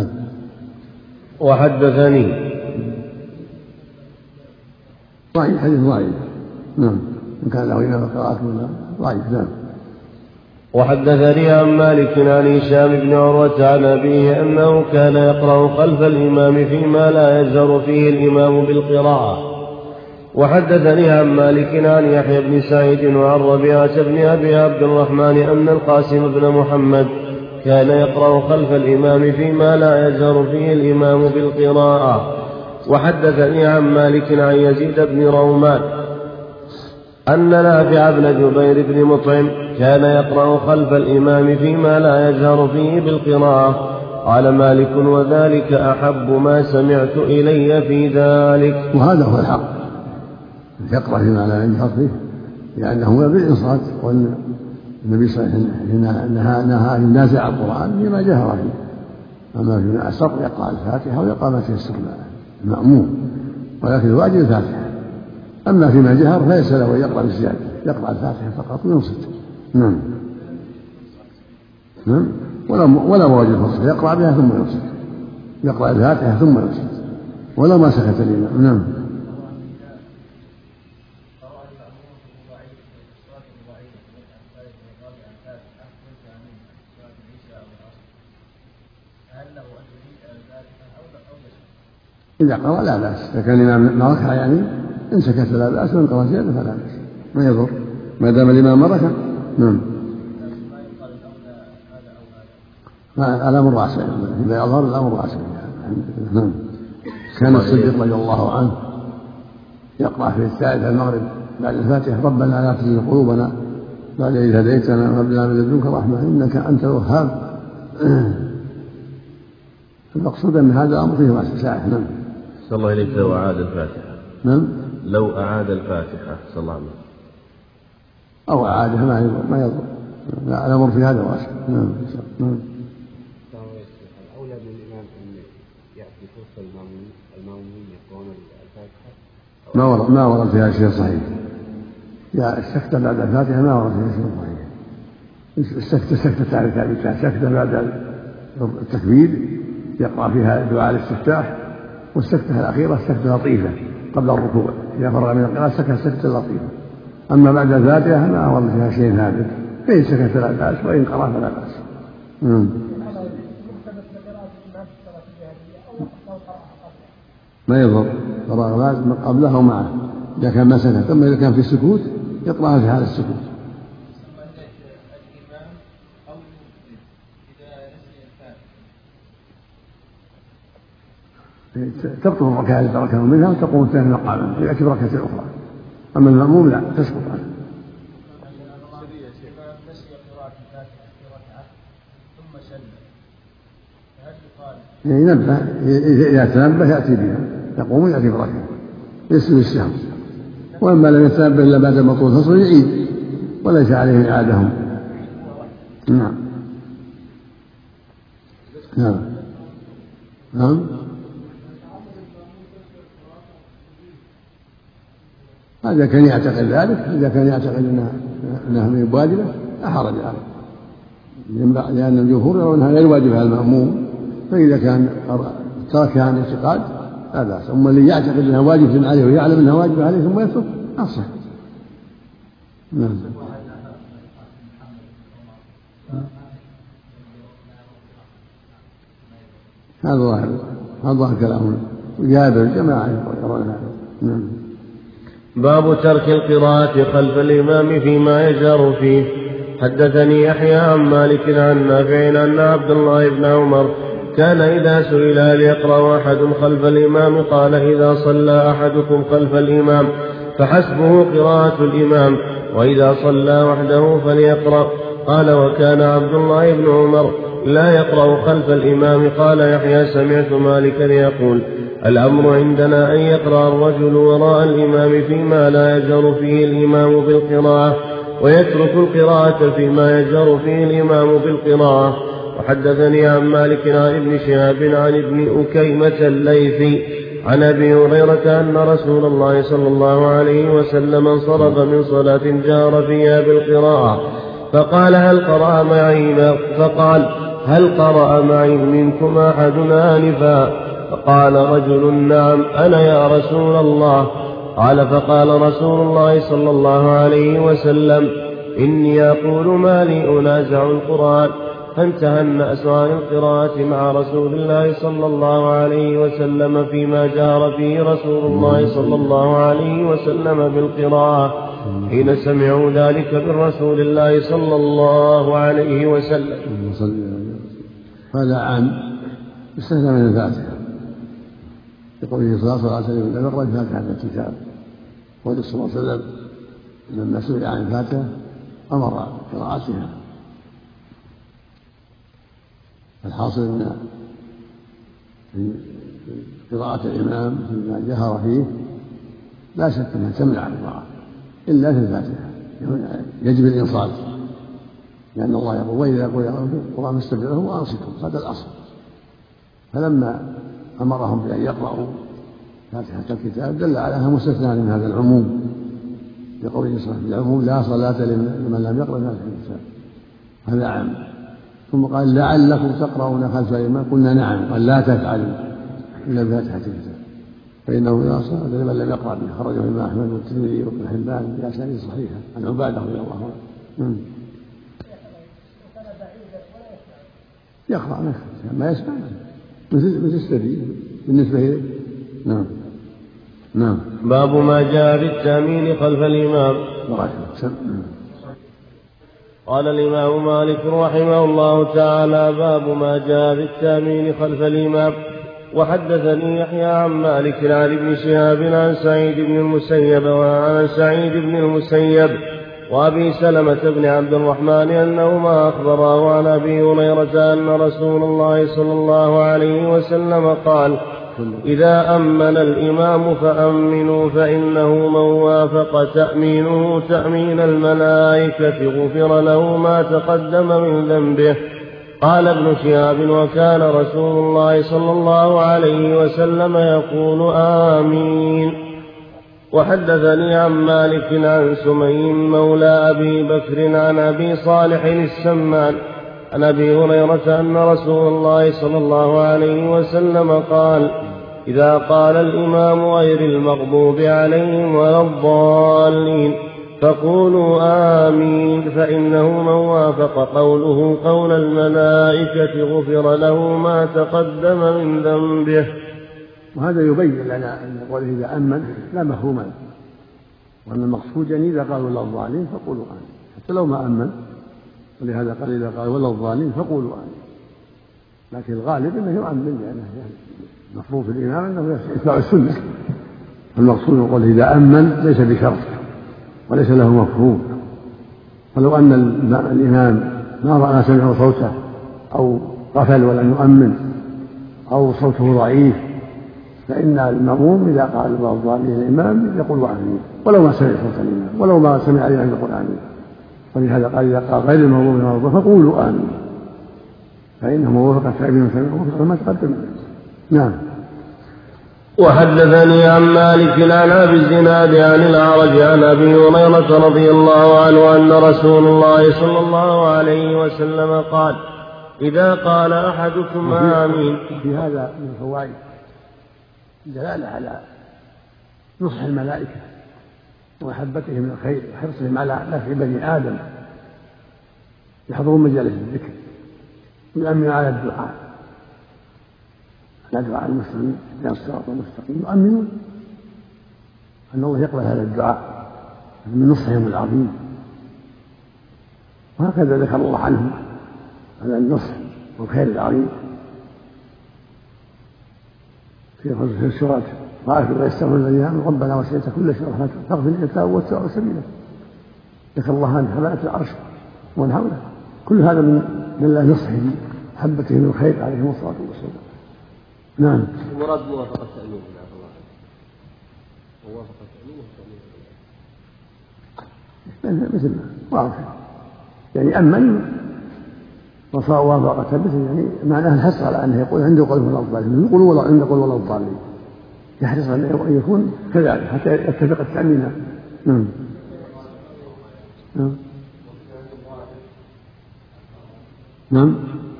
وحدثني ضعيف، حديث ضعيف. نعم. إن كان له إمام قراءة ولا ضعيف. نعم. وحدثني عن مالك عن هشام بن عروة عن أبيه أنه كان يقرأ خلف الإمام فيما لا يجهر فيه الإمام بالقراءة. وحدثني عن مالك عن يحيى بن سعيد وعن ربيعة بن أبي عبد الرحمن أن القاسم بن محمد كان يقرأ خلف الإمام فيما لا يجهر فيه الإمام بالقراءة. وحدثني عن مالك عن يزيد بن رومان أن نافع بن جبير بن مطعم كان يقرأ خلف الإمام فيما لا يجهر فيه بالقراءة. قال مالك وذلك أحب ما سمعت إلي في ذلك. وهذا هو الحق، يقرأ فيما لا يجهر فيه، لأنه بالإنصات، والنبي صلى الله عليه وسلم نهى أن ينازع القرآن فيما جهر فيه. أما في السطر يقرأ الفاتحة ويقرأ ما تيسر المأموم، ولكن الواجب الفاتحة. أما فيما جهر فليس له يقرأ بالزيادة، يقرأ الفاتحة فقط وينصت. نعم. نعم. ولا ولا واجب الفصل، يقرأ بها ثم ينصت، يقرأ الفاتحة ثم ينصت ولا ما سكت الإمام. نعم. إذا قرأ لا بأس، إذا كان الإمام ما ركع يعني إن سكت لا بأس، وإن قرأ زيادة فلا بأس، ما يضر ما دام الإمام ما ركع. نعم. الأمر واسع، إذا أظهر الأمر واسع. نعم. كان الصديق رضي الله عنه يقرأ في الثالث المغرب بعد الفاتحة ربنا لا تزغ قلوبنا بعد إذ هديتنا وهب لنا من لدنك رحمة إنك أنت الوهاب. المقصود أن هذا أمر فيه واسع ساعة. نعم. صلى الله عليه لو أعاد الفاتحة. نعم. لو أعاد الفاتحة صلى الله عليه أو أعادها ما يضر ما يضر الأمر في هذا واسع. نعم. نعم. الأولى بالإمام أن يأتي فرصة المأمومين يقرؤون الفاتحة. ما ورد ما ورد فيها شيء صحيح. يا السكتة بعد الفاتحة ما ورد فيها شيء صحيح. السكتة سكتة تعرف ثابتة، سكتة بعد التكبير يقرأ فيها دعاء الاستفتاح، والسكتة الأخيرة سكتة لطيفة قبل الركوع إذا فرغ من القراءة سكتة سكتة لطيفة. أما بعد الفاتحة ما ورد فيها شيء ثابت، فإن سكت لا بأس وإن قرأ فلا بأس. ما يضر قراءة قبلها ومعه إذا كان ما سكت. أما إذا كان في السكوت يقرأها في حال السكوت. تبطل الركعة التي تركها منها وتقوم الثاني مقاما ويأتي بركعة أخرى. أما المأموم لا تسقط عنه. ينبه إذا تنبه يأتي بها، يقوم ويأتي بركعة يسلم السهم. وأما لم يتنبه إلا بعد ما طول الفصل يعيد وليس عليه إعادهم. نعم. نعم. نعم. هذا كان يعتقد ذلك، إذا كان يعتقد أنها أنها من واجبة لا حرج عليه، لأن الجمهور يرون أنها غير واجبة على المأموم، فإذا كان تركها عن اعتقاد لا بأس. أما اللي يعتقد أنها واجبة عليه ويعلم أنها واجبة عليه ثم يترك أصح. نعم. هذا ظاهر هذا ظاهر كلامه وجابر الجماعة يقرون هذا. نعم. باب ترك القراءة خلف الإمام فيما يجهر فيه. حدثني يحيى عن مالك عن نافع أن عبد الله بن عمر كان إذا سئل هل يقرأ أحد خلف الإمام قال إذا صلى أحدكم خلف الإمام فحسبه قراءة الإمام، وإذا صلى وحده فليقرأ. قال وكان عبد الله بن عمر لا يقرأ خلف الإمام. قال يحيى سمعت مالكا يقول الأمر عندنا أن يقرأ الرجل وراء الإمام فيما لا يجهر فيه الإمام بالقراءة، ويترك القراءة فيما يجهر فيه الإمام بالقراءة. وحدثني عن مالك عن ابن شهاب عن ابن أكيمة الليثي عن أبي هريرة أن رسول الله صلى الله عليه وسلم انصرف من صلاة جهر فيها بالقراءة فقال هل قرأ معي فقال هل قرأ معي منكم أحد آنفا؟ فقال رجل نعم أنا يا رسول الله. قال فقال رسول الله صلى الله عليه وسلم إني أقول ما لي أنازع القرآن. فانتهى الناس عن القراءة مع رسول الله صلى الله عليه وسلم فيما جهر فيه رسول الله صلى الله عليه وسلم بالقراءة حين سمعوا ذلك من رسول الله صلى الله عليه وسلم. هذا عام استثنى من الفاتحة يقول صلى الله عليه وسلم لم يقرأ الفاتحة في الكتاب، وقال صلى الله عليه وسلم لما سئل عن الفاتحة أمر بقراءتها. الحاصل أن في قراءة الإمام فيما جهر فيه لا شك أنها تمنع القراءة إلا في الفاتحة، يجب الإنصات، لأن الله يقول وإذا يقول القرآن فاستمعوا وأنصتوا، هذا الأصل. فلما أمرهم بأن يقرأوا فاتحة الكتاب دل على أنها مستثنى من هذا العموم، لقوله صلى الله عليه وسلم العموم لا صلاة لمن لم يقرأ فاتحة الكتاب، هذا عام. ثم قال لعلكم تقرؤون خلف الإمام، قلنا نعم، قال لا تفعلوا إلا بفاتحة الكتاب فإنه لا صلاة لمن لم يقرأ به. خرجه الإمام أحمد والترمذي وابن حبان بأسانيد صحيحة عن عبادة رضي الله عنه. يقرأ ما يسمع مثل السبيل بالنسبة إليه. نعم. نعم. باب ما جاء بالتأمين خلف الإمام. قال الإمام مالك رحمه الله تعالى باب ما جاء بالتأمين خلف الإمام. وحدثني يحيى عن مالك عن ابن شهاب عن سعيد بن المسيب وعن سعيد بن المسيب وأبي سلمة بن عبد الرحمن أنهما أخبراه عن أبي هريرة أن رسول الله صلى الله عليه وسلم قال إذا أمن الإمام فأمنوا فإنه من وافق تأمينه تأمين الملائكة غفر له ما تقدم من ذنبه. قال ابن شهاب وكان رسول الله صلى الله عليه وسلم يقول آمين. وحدثني عن مالك عن سمي مولى أبي بكر عن أبي صالح السمان عن أبي هريرة أن رسول الله صلى الله عليه وسلم قال إذا قال الإمام غير المغضوب عليهم ولا الضالين فقولوا آمين فإنه من وافق قوله قول الملائكة غفر له ما تقدم من ذنبه. وهذا يبين لنا أن قوله إذا أمن لا مفهوم له، وأن المقصود يعني إذا قال ولا الضالين فقولوا آمين حتى لو ما أمن، ولهذا قال إذا قال ولا الضالين فقولوا آمين. لكن الغالب أنه يؤمن، لأنه المفروض في الإمام أنه يتبع السنة. المقصود من قوله إذا أمن ليس بشرط وليس له مفهوم. ولو أن الإمام ما رأى سمعه صوته أو غفل ولم يؤمن أو صوته ضعيف فإن المأموم إذا قال ولا الضالين الإمام يقول آمين ولو ما سمع صوت الإمام ولو ما سمع الإمام يقول آمين. ولهذا قال إذا قال غير المغضوب فقولوا آمين فإنه وفق التأمين وسمعه ما تقدم. نعم. وحدثني عن مالك عن أبي الزناد عن الأعرج عن أبي هريرة رضي الله عنه أن رسول الله صلى الله عليه وسلم قال إذا قال أحدكم آمين. في هذا من الفوائد دلالة على نصح الملائكة ومحبتهم من الخير وحرصهم على نفع بني آدم يحضرون مجالس الذكر يؤمنون على الدعاء على دعاء المسلمين اهدنا الصراط المستقيم يؤمنون أن الله يقبل هذا الدعاء من نصحهم العظيم. وهكذا ذكر الله عنهم هذا النصح والخير العظيم في سورة طائف ويستغفر الذين آمنوا ربنا وسعت كل شيء رحمة فاغفر للتائب واتبعوا سبيله. ذكر الله عن حملة العرش ومن حوله كل هذا من الله نصحه محبتهم الخير عليهم الصلاة والسلام. نعم. المراد موافقة تأمين موافقة تأمين مثل ما واضح يعني أمن ووافقة مثل يعني معناه الحرص على أنه يقول عنده قول ولا الضالين يقول ولا عنده قول ولا الضالين يحرص أن يكون كذلك حتى يتفق التأمين. نعم. نعم. نعم.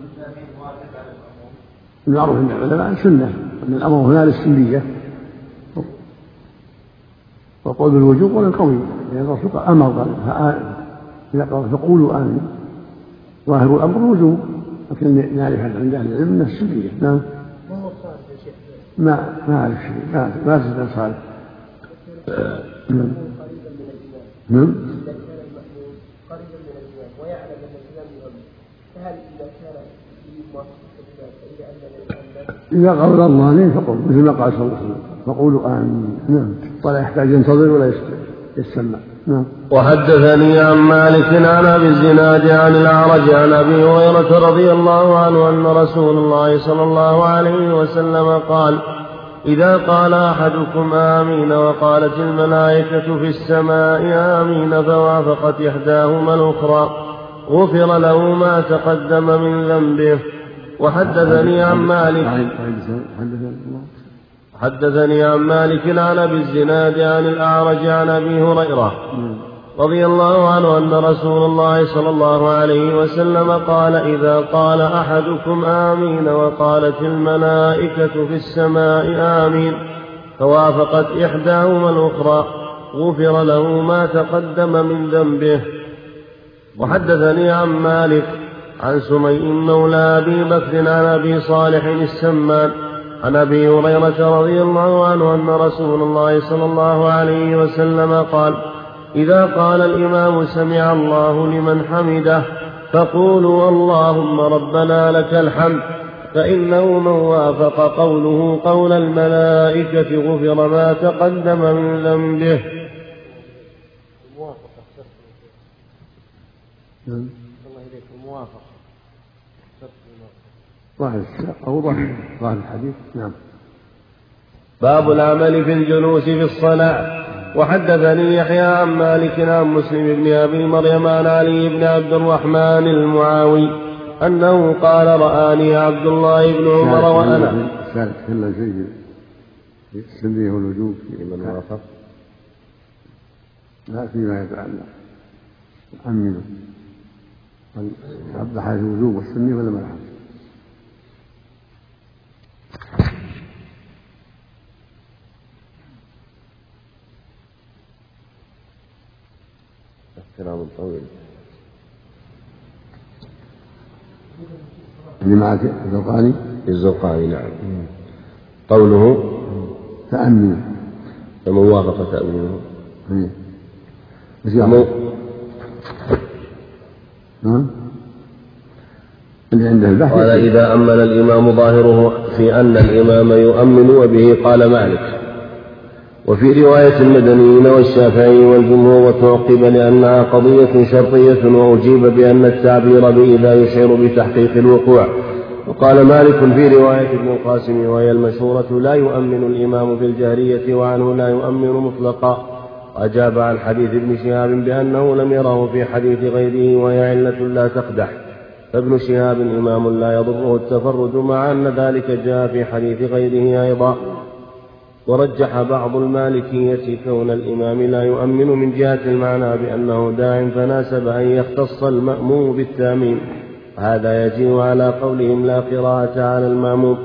المعروف عند العلماء سنة أن الأمر هنا للسنية وقول بالوجوب ولا القوي لأن الرسول أمر إذا قال فقولوا آمين ظاهر الأمر الوجوب لكن نعرف عند أهل العلم أنه السنية. نعم. ما ما أعرف شيء ما ما أعرف صالح. نعم. نعم. إذا قال الله لي فقل مثل ما قال صلى الله عليه وسلم فقولوا آمين. نعم. ولا يحتاج ينتظر ولا يستمع. نعم. وحدثني عن مالك عن أبي الزناد عن الأعرج عن أبي هريرة رضي الله عنه أن رسول الله صلى الله عليه وسلم قال إذا قال أحدكم آمين وقالت الملائكة في السماء آمين فوافقت إحداهما الأخرى غفر له ما تقدم من ذنبه. وحدثني عن مالك حدثني عن مالك عن أبي الزناد عن الأعرج عن أبي هريرة رضي الله عنه أن رسول الله صلى الله عليه وسلم قال إذا قال أحدكم آمين وقالت الملائكة في السماء آمين فوافقت إحداهما الأخرى غفر له ما تقدم من ذنبه. وحدثني عن مالك عن سمي مولى أبي بكر عن أبي صالح السمان عن أبي هريرة رضي الله عنه أن رسول الله صلى الله عليه وسلم قال إذا قال الإمام سمع الله لمن حمده فقولوا اللهم ربنا لك الحمد فإنه من وافق قوله قول الملائكة غفر ما تقدم من ذنبه. ظاهر السياق أو ظاهر ظاهر الحديث. نعم. باب العمل في الجلوس في الصلاة. وحدثني يحيى عن مالك عن مسلم بن أبي مريم عن علي بن عبد الرحمن المعاوي أنه قال رآني عبد الله بن عمر وأنا سالك كلا شيء في السنية والوجوب في من وافق لا فيما يتعلق أمنه عبد حاجة الوجوب والسنية ولا ما لحظ. كلام طويل اللي معك الزرقاني الزرقاني نعم. قوله تأمين فمن وافق تأمينه نعم. نعم. اللي عنده البحث قال إذا أمن الإمام ظاهره في أن الإمام يؤمن وبه قال مالك. وفي رواية المدنيين والشافعي والجمهور وتعقب لأنها قضية شرطية وأجيب بأن التعبير بإذا يشعر بتحقيق الوقوع. وقال مالك في رواية ابن القاسم وهي المشهورة لا يؤمن الإمام في الجهرية وعنه لا يؤمن مطلقا. وأجاب عن حديث ابن شهاب بأنه لم يره في حديث غيره وهي علة لا تقدح. فابن شهاب إمام لا يضره التفرد مع أن ذلك جاء في حديث غيره أيضا. ورجح بعض المالكية كون الإمام لا يؤمن من جهة المعنى بأنه داع فناسب أن يختص المأموم بالتأمين. هذا يجيء على قولهم لا قراءة على المأموم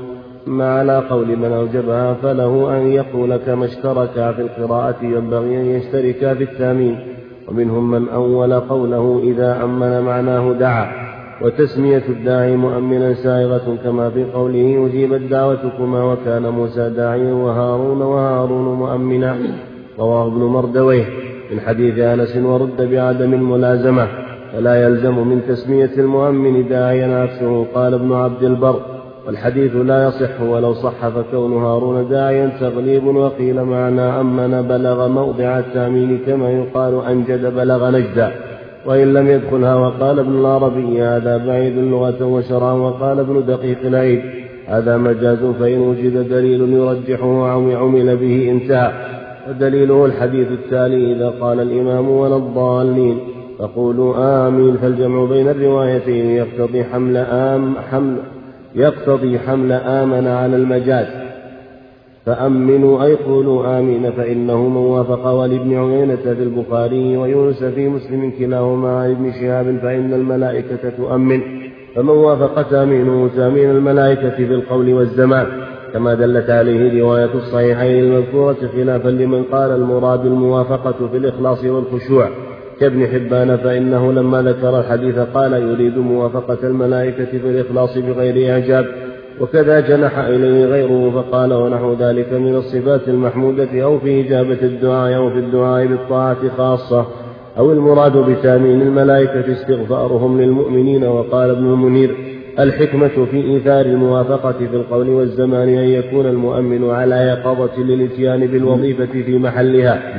أما على قول من أوجبها فله أن يقول كما اشتركا في القراءة ينبغي أن يشتركا في التامين. ومنهم من أول قوله إذا أمن معناه دعا، وتسمية الداعي مؤمنا سائغة كما في قوله أجيبت دعوتكما وكان موسى داعيا وهارون وهارون مؤمنا. رواه ابن مردويه من حديث أنس ورد بعدم الملازمة، فلا يلزم من تسمية المؤمن داعيا عكسه. قال ابن عبد البر والحديث لا يصح، ولو صح فكون هارون داعيا تغليب. وقيل معنى أمن بلغ موضع التأمين كما يقال أنجد بلغ نجدا، وإن لم يدخلها. وقال ابن العربي هذا بعيد لغة وشرعا. وقال ابن دقيق العيد هذا مجاز، فإن وجد دليل يرجحه أو عمل به انتهى. ودليله الحديث التالي إذا قال الإمام ولا الضالين فقولوا آمين، فالجمع بين الروايتين يقتضي حمل آم حمل يقتضي حمل آمن على المجاز. فأمنوا أي قولوا آمين، فإنه من وافق ولابن عيينة في البخاري ويونس في مسلم كلاهما عن ابن شهاب فإن الملائكة تؤمن، فمن وافق تامينه تامين الملائكة في القول والزمان، كما دلت عليه رواية الصحيحين المذكورة، خلافا لمن قال المراد الموافقة في الإخلاص والخشوع كابن حبان، فإنه لما ذكر الحديث قال يريد موافقة الملائكة في الإخلاص بغير إعجاب. وكذا جنح إليه غيره فقال ونحو ذلك من الصفات المحمودة أو في إجابة الدعاء أو في الدعاء بالطاعة خاصة، أو المراد بتامين الملائكة استغفارهم للمؤمنين. وقال ابن المنير الحكمة في إيثار الموافقة في القول والزمان أن يكون المؤمن على يقظة للإتيان بالوظيفة في محلها.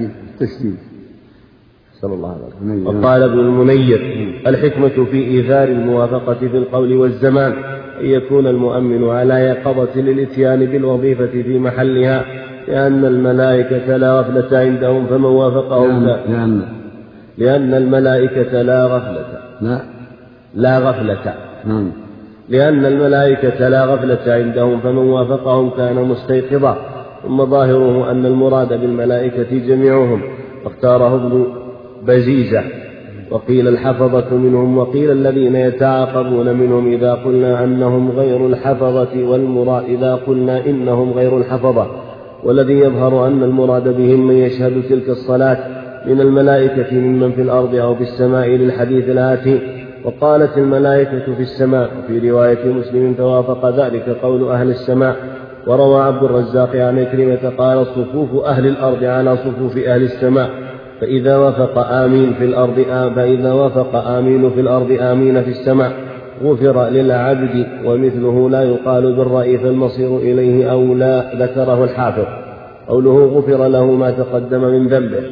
صلى الله عليه وسلم. وقال ابن المنير الحكمة في إيثار الموافقة في القول والزمان أن يكون المؤمن على يقظة للإتيان بالوظيفة في محلها، لأن الملائكة لا غفلة عندهم فمن وافقهم لا لأن, لأن الملائكة لا غفلة لا, لا غفلة نعم. لأن الملائكة لا غفلة عندهم فمن وافقهم كان مستيقظا. ثم ظاهره أن المراد بالملائكة جميعهم، واختاره ابن بزيزة. وقيل الحفظة منهم، وقيل الذين يتعاقبون منهم إذا قلنا أنهم غير الحفظة، والمراد إذا قلنا إنهم غير الحفظة. والذي يظهر أن المراد بهم من يشهد تلك الصلاة من الملائكة ممن في الأرض أو في السماء للحديث الآتي وقالت الملائكة في السماء. وفي رواية مسلم فوافق ذلك قول أهل السماء. وروى عبد الرزاق عن إكرمة قال صفوف أهل الأرض على صفوف أهل السماء، فإذا وافق آمين في الأرض آم فإذا وافق آمين في الأرض آمين في السماء غفر للعبد، ومثله لا يقال بالرأي فالمصير إليه أو لا. ذكره الحافظ قوله غفر له ما تقدم من ذنبه.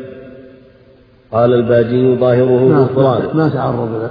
قال الباجي ظاهره غفران. ما تعرض له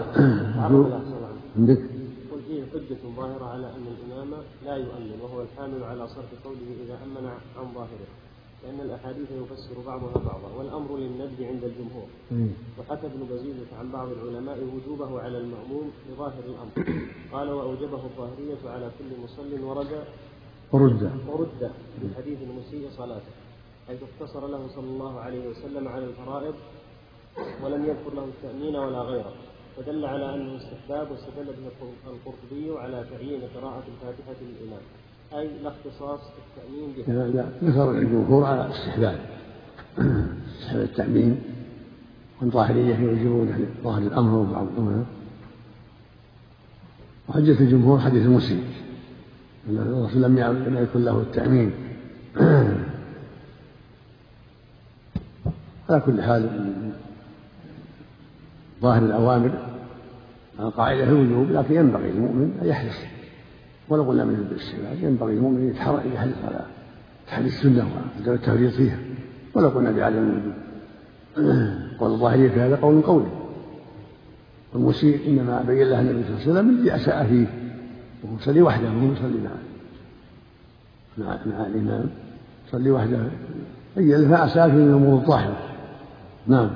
عندك قل فيه حجة ظاهرة على أن الإمام لا يؤمن، وهو الحامل على صرف قوله إذا أمن عن ظاهره، لأن الأحاديث يفسر بعضها بعضا، والأمر للندب عند الجمهور. وحكى ابن بزيزة عن بعض العلماء وجوبه على المأموم بظاهر الأمر، قال وأوجبه الظاهرية على كل مصل ورد ورد ورد في حديث المسيء صلاته، حيث اقتصر له صلى الله عليه وسلم على الفرائض ولم يذكر له التأمين ولا غيره، ودل على أنه استحباب. واستدل به القرطبي على تعيين قراءة الفاتحة للإمام، أي لا اختصاص التأمين بها. لا لا ذكر الجمهور على استحباب استحباب التأمين، والظاهرية يوجبون ظاهر الأمر وبعض الأمر. وحجة الجمهور حديث المسيء أن الرسول لم يكن له التأمين. على كل حال ظاهر الأوامر القاعدة في الوجوب، لكن ينبغي المؤمن أن يحرص، ولو قلنا من الاستحباب ينبغي المؤمن يتحرص على تحري السنة والتفريط فيها، ولو قلنا بعدم الوجوب. قول الظاهرية في هذا قول قولي، والمسيء إنما بين له النبي صلى الله عليه وسلم الذي أساء فيه، وهو يصلي وحده وهو يصلي معه مع مع الإمام يصلي وحده، بين له أساء فيه من الأمور الظاهرة. نعم.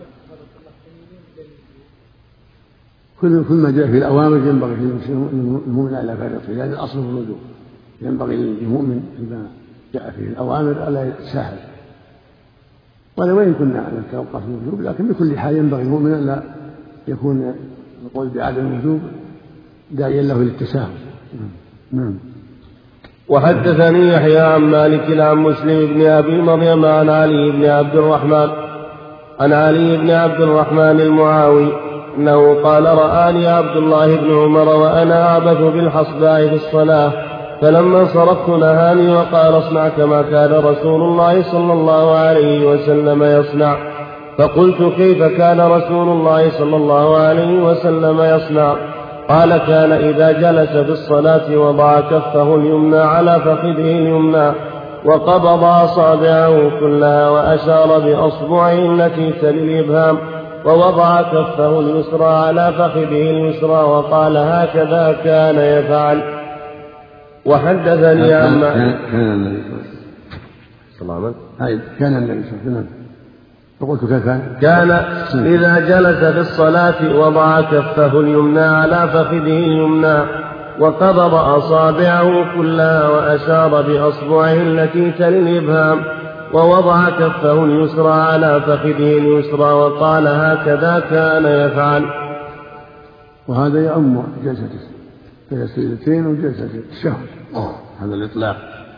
كل كل ما جاء في الأوامر ينبغي للمؤمن ألا يفرط فيه، لأن الأصل في الوجوب. ينبغي للمؤمن إذا جاء فيه الأوامر ألا يتساهل، ولا وين كنا نتوقف في الوجوب، لكن بكل حال ينبغي المؤمن ألا يكون القول بعدم الوجوب داعيا له للتساهل. نعم. وحدثني يحيى عن مالك عن مسلم بن أبي مريم عن علي بن عبد الرحمن عن علي بن عبد الرحمن المعاوي أنه قال رآني عبد الله بن عمر وأنا أعبث بالحصباء في الصلاة فلما انصرفت نهاني وقال اصنع كما كان رسول الله صلى الله عليه وسلم يصنع. فقلت كيف كان رسول الله صلى الله عليه وسلم يصنع؟ قال كان إذا جلس في الصلاة وضع كفه اليمنى على فخذه اليمنى وقبض أصابعه كلها وأشار بأصبعه التي تلي الإبهام ووضع كفه اليسرى على فخذه اليسرى وقال هكذا كان يفعل. وحدثني عن كان النبي صلى الله عليه وسلم كان النبي صلى الله عليه وسلم فقلت كيف كان إذا جلس في الصلاة وضع كفه اليمنى على فخذه اليمنى وقبض أصابعه كلها وأشار بأصبعه التي تلي الإبهام ووضع كفه اليسرى على فخذه اليسرى وقال هكذا كان يفعل. وهذا يعم جلسة السجدتين وجلسة الشهر هذا الإطلاق.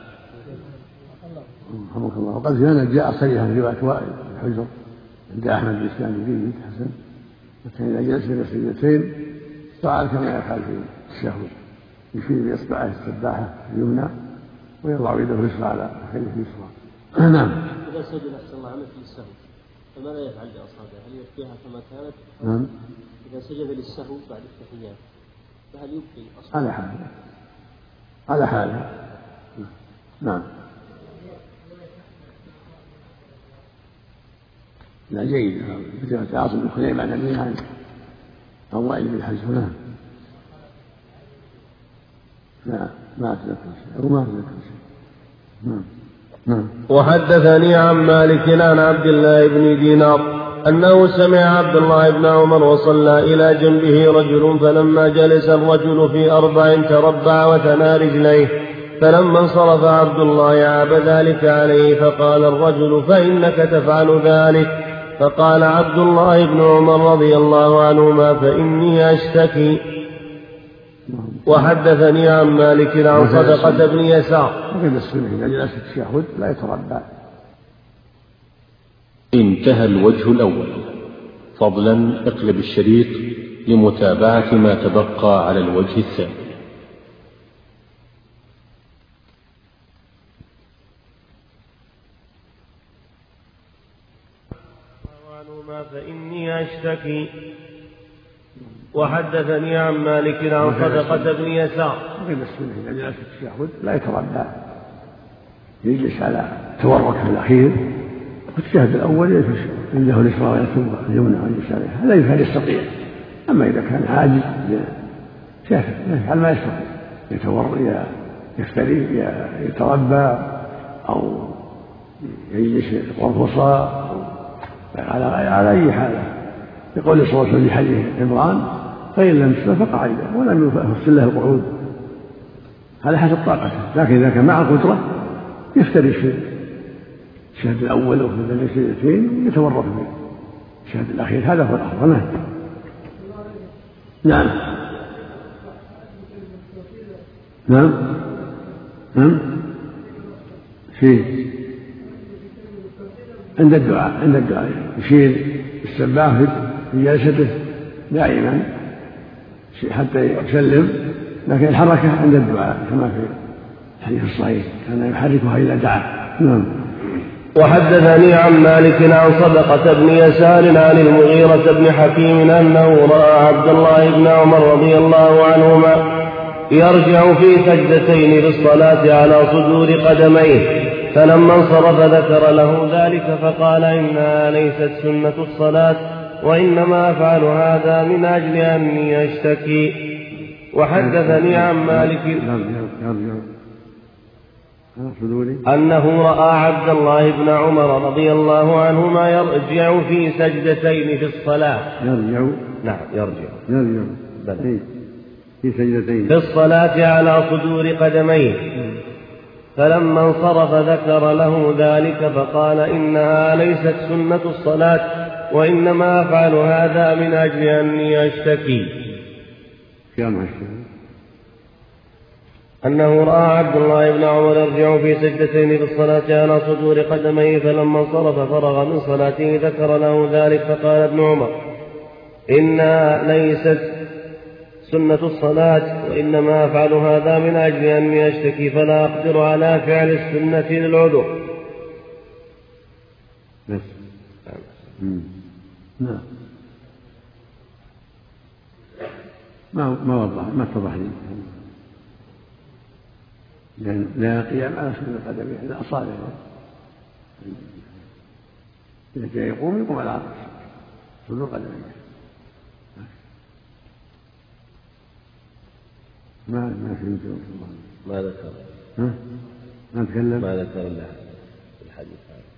رحمك الله. وقد كان جاء صريحا في رواية وائل الحجر عند أحمد الإسلام فيه حسن وكان إذا جلس بين السجدتين فعل كما يفعل في الشهر يشير بإصبعه السباحة اليمنى ويضع يده اليسرى على فخذه اليسرى. نعم. إذا سجد أحسن الله عمل في السهو فماذا يفعل بأصابعه؟ هل يبقيها كما كانت؟ نعم. إذا سجد للسهو بعد التحيات فهل يبقي أصابعه؟ على حاله على حاله. نعم. لا جيد مثل عاصم بن خليل عن أبيه عن أو وائل بن الحجر. نعم. لا ما أتذكر شيء أو ما أتذكر شيء. نعم. نعم. وحدثني عن مالك عن عبد الله بن دينار أنه سمع عبد الله بن عمر وصلى إلى جنبه رجل فلما جلس الرجل في أربع تربع وثنى رجليه فلما انصرف عبد الله عاب ذلك عليه فقال الرجل فإنك تفعل ذلك فقال عبد الله بن عمر رضي الله عنهما فإني أشتكي. وحدثني عن مالك عن صدقة بن يسار وكذا السنة إذا جلس التشهد لا يتربع. انتهى الوجه الأول. فضلا اقلب الشريط لمتابعة ما تبقى على الوجه الثاني. فإني أشتكي. وحدثني عن مالك عن صدقة بن يسار وكذا السنة إذا جلس التشهد لا يتربع يجلس على تورك في الأخير والتشهد الأول يجلس عنده اليسرى ويثوب اليمنى ويجلس عليها هذا يفعل يستطيع. أما إذا كان عاجز يفعل ما يستطيع يتور يفتري يتربى أو يجلس قرفصا على على أي حالة. يقول صلى الله عليه وسلم في حديث عمران فإن لم يستطع فقعد ولم يفصل له القعود على حسب طاقته. لكن إذا كان مع قدرة يفترش في الشهد الأول وفي السجدتين ويتورط في الشهد الأخير هذا هو الأفضل. نعم. نعم. نعم. شيء عند الدعاء عند الدعاء يشير السباح في جلسته دائما حتى يسلم لكن الحركة عند الدعاء كما في الحديث الصحيح كان يحركها إذا دعا. نعم. وحدثني عن مالك عن صدقة بن يسار عن المغيرة بن حكيم أنه رأى عبد الله بن عمر رضي الله عنهما يرجع في سجدتين في الصلاة على صدور قدميه فلما انصرف ذكر له ذلك فقال إنها ليست سنة الصلاة وإنما أفعل هذا من أجل أني أشتكي. وحدثني عن مالك أنه رأى عبد الله بن عمر رضي الله عنهما يرجع في سجدتين في الصلاة يرجع نعم يرجع يرجع بل. في سجدتين في الصلاة على صدور قدميه فلما انصرف ذكر له ذلك فقال إنها ليست سنة الصلاة وإنما أفعل هذا من أجل أني أشتكي. أنه رأى عبد الله بن عمر يرجع في سجدتين في الصلاة على صدور قدميه، فلما انصرف فرغ من صلاته ذكر له ذلك فقال ابن عمر: إنها ليست سنة الصلاة، وإنما أفعل هذا من أجل أني أشتكي فلا أقدر على فعل السنة للعذر. نعم. ما ما وضح ما اتضح لي، لأن لا قيام على سنة القدمين إذا أصابه، إذا جاء يقوم يقوم على صدور قدمين. ما ما فهمت ما ذكر ها؟ ما تكلم ما ذكر له في الحديث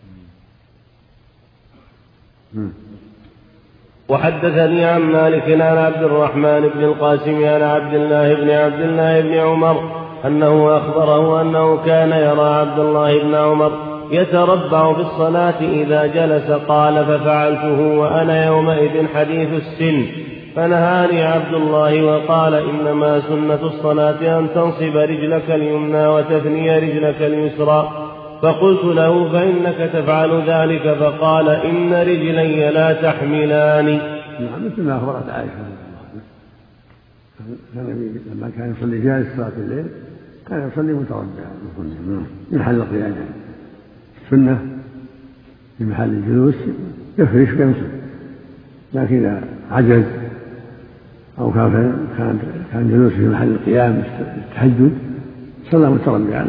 هذا. وحدثني عن مالك عن عبد الرحمن بن القاسم عن عبد الله بن عبد الله بن عمر أنه أخبره أنه كان يرى عبد الله بن عمر يتربع في الصلاة إذا جلس، قال: ففعلته وأنا يومئذ حديث السن، فنهاني عبد الله وقال: إنما سنة الصلاة أن تنصب رجلك اليمنى وتثني رجلك اليسرى. فقلت له: فإنك تفعل ذلك؟ فقال: إن رجلي لا تحملان. نعم، مثل ما أخبرت عائشة النبي لما كان يصلي جالس صلاة الليل كان يصلي متربعا في محل القيام، السنة في محل الجلوس يفرش ويمسك، لكن إذا عجز أو كان كان جلوس في محل القيام التهجد صلى متربعا.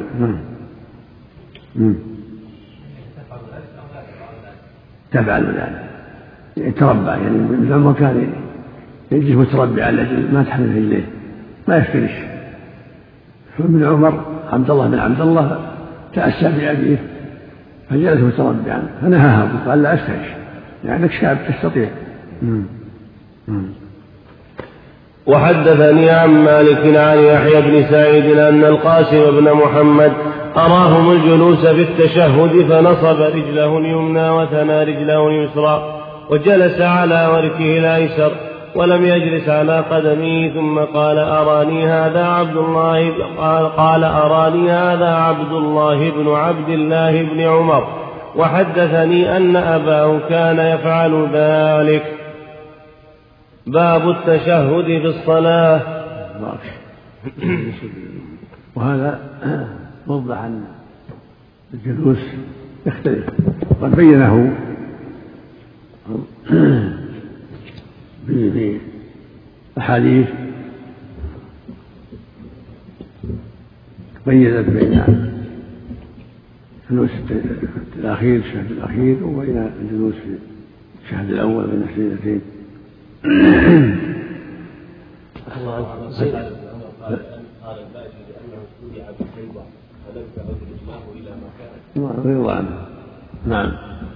تفعل ذلك، يتربع يعني مثل ما كان يجلس متربعا لأجل ما تحمل رجليه ما يفترش. فابن عمر عبد الله بن عبد الله تأسى بأبيه فجلس متربعا فنهاه وقال: لا أفترش، لأنك شاب تستطيع. مم. مم. وحدثني عن مالك عن يحيى بن سعيد أن القاسم بن محمد أراهم الجلوس في التشهد فنصب رجله اليمنى وثنى رجله اليسرى وجلس على وركه الأيسر ولم يجلس على قدمه، ثم قال: أراني هذا عبد الله قال, قال أراني هذا عبد الله بن عبد الله بن عمر، وحدثني أن أباه كان يفعل ذلك. باب التشهد في الصلاة. وهذا وضح أن الجلوس يختلف، قد بينه في أحاديث ميزت بين الجلوس الأخير الشهد الأخير وبين الجلوس في الشهد الأول بين السجدتين. قال الباجي لأنه ابتلع بالحيضة فلم تعد رجلاه إلى ما كانت. رضي عنه. نعم.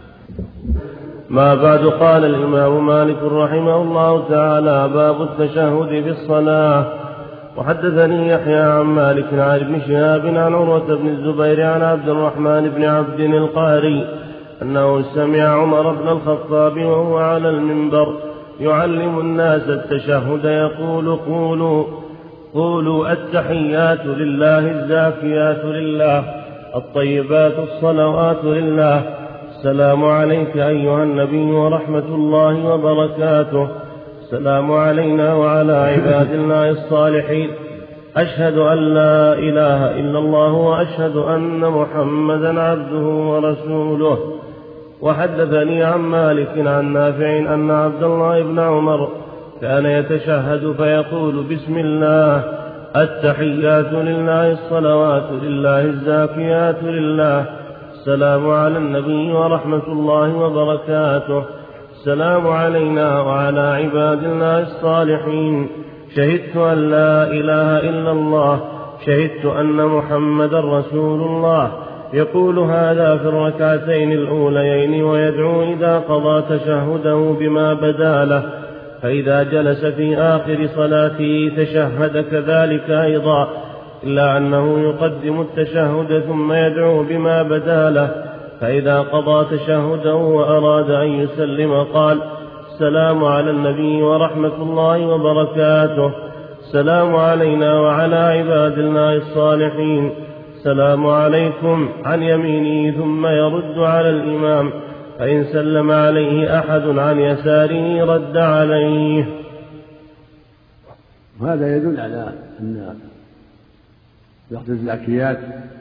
ما بعد. قال الإمام مالك رحمه الله تعالى: باب التشهد في الصلاة. وحدثني يحيى عن مالك عن ابن شهاب عن عروة بن الزبير عن عبد الرحمن بن عبد القاري أنه سمع عمر بن الخطاب وهو على المنبر يعلم الناس التشهد يقول: قولوا قولوا التحيات لله، الزاكيات لله، الطيبات الصلوات لله، السلام عليك أيها النبي ورحمة الله وبركاته، السلام علينا وعلى عباد الله الصالحين، أشهد أن لا إله إلا الله وأشهد أن محمدا عبده ورسوله. وحدثني عن مالك عن نافع أن عبد الله بن عمر كان يتشهد فيقول: بسم الله، التحيات لله، الصلوات لله، الزاكيات لله، السلام على النبي ورحمة الله وبركاته، السلام علينا وعلى عباد الله الصالحين، شهدت أن لا إله إلا الله، شهدت أن محمدا رسول الله. يقول هذا في الركعتين الأوليين ويدعو إذا قضى تشهده بما بدا له، فإذا جلس في آخر صلاته تشهد كذلك أيضا، إلا أنه يقدم التشهد ثم يدعو بما بدا له، فإذا قضى تشهده وأراد أن يسلم قال: السلام على النبي ورحمة الله وبركاته، السلام علينا وعلى عباد الله الصالحين. السلام عليكم عن يمينه ثم يرد على الإمام، فإن سلم عليه أحد عن يساره رد عليه. وهذا يدل على أن وقت الزاكيات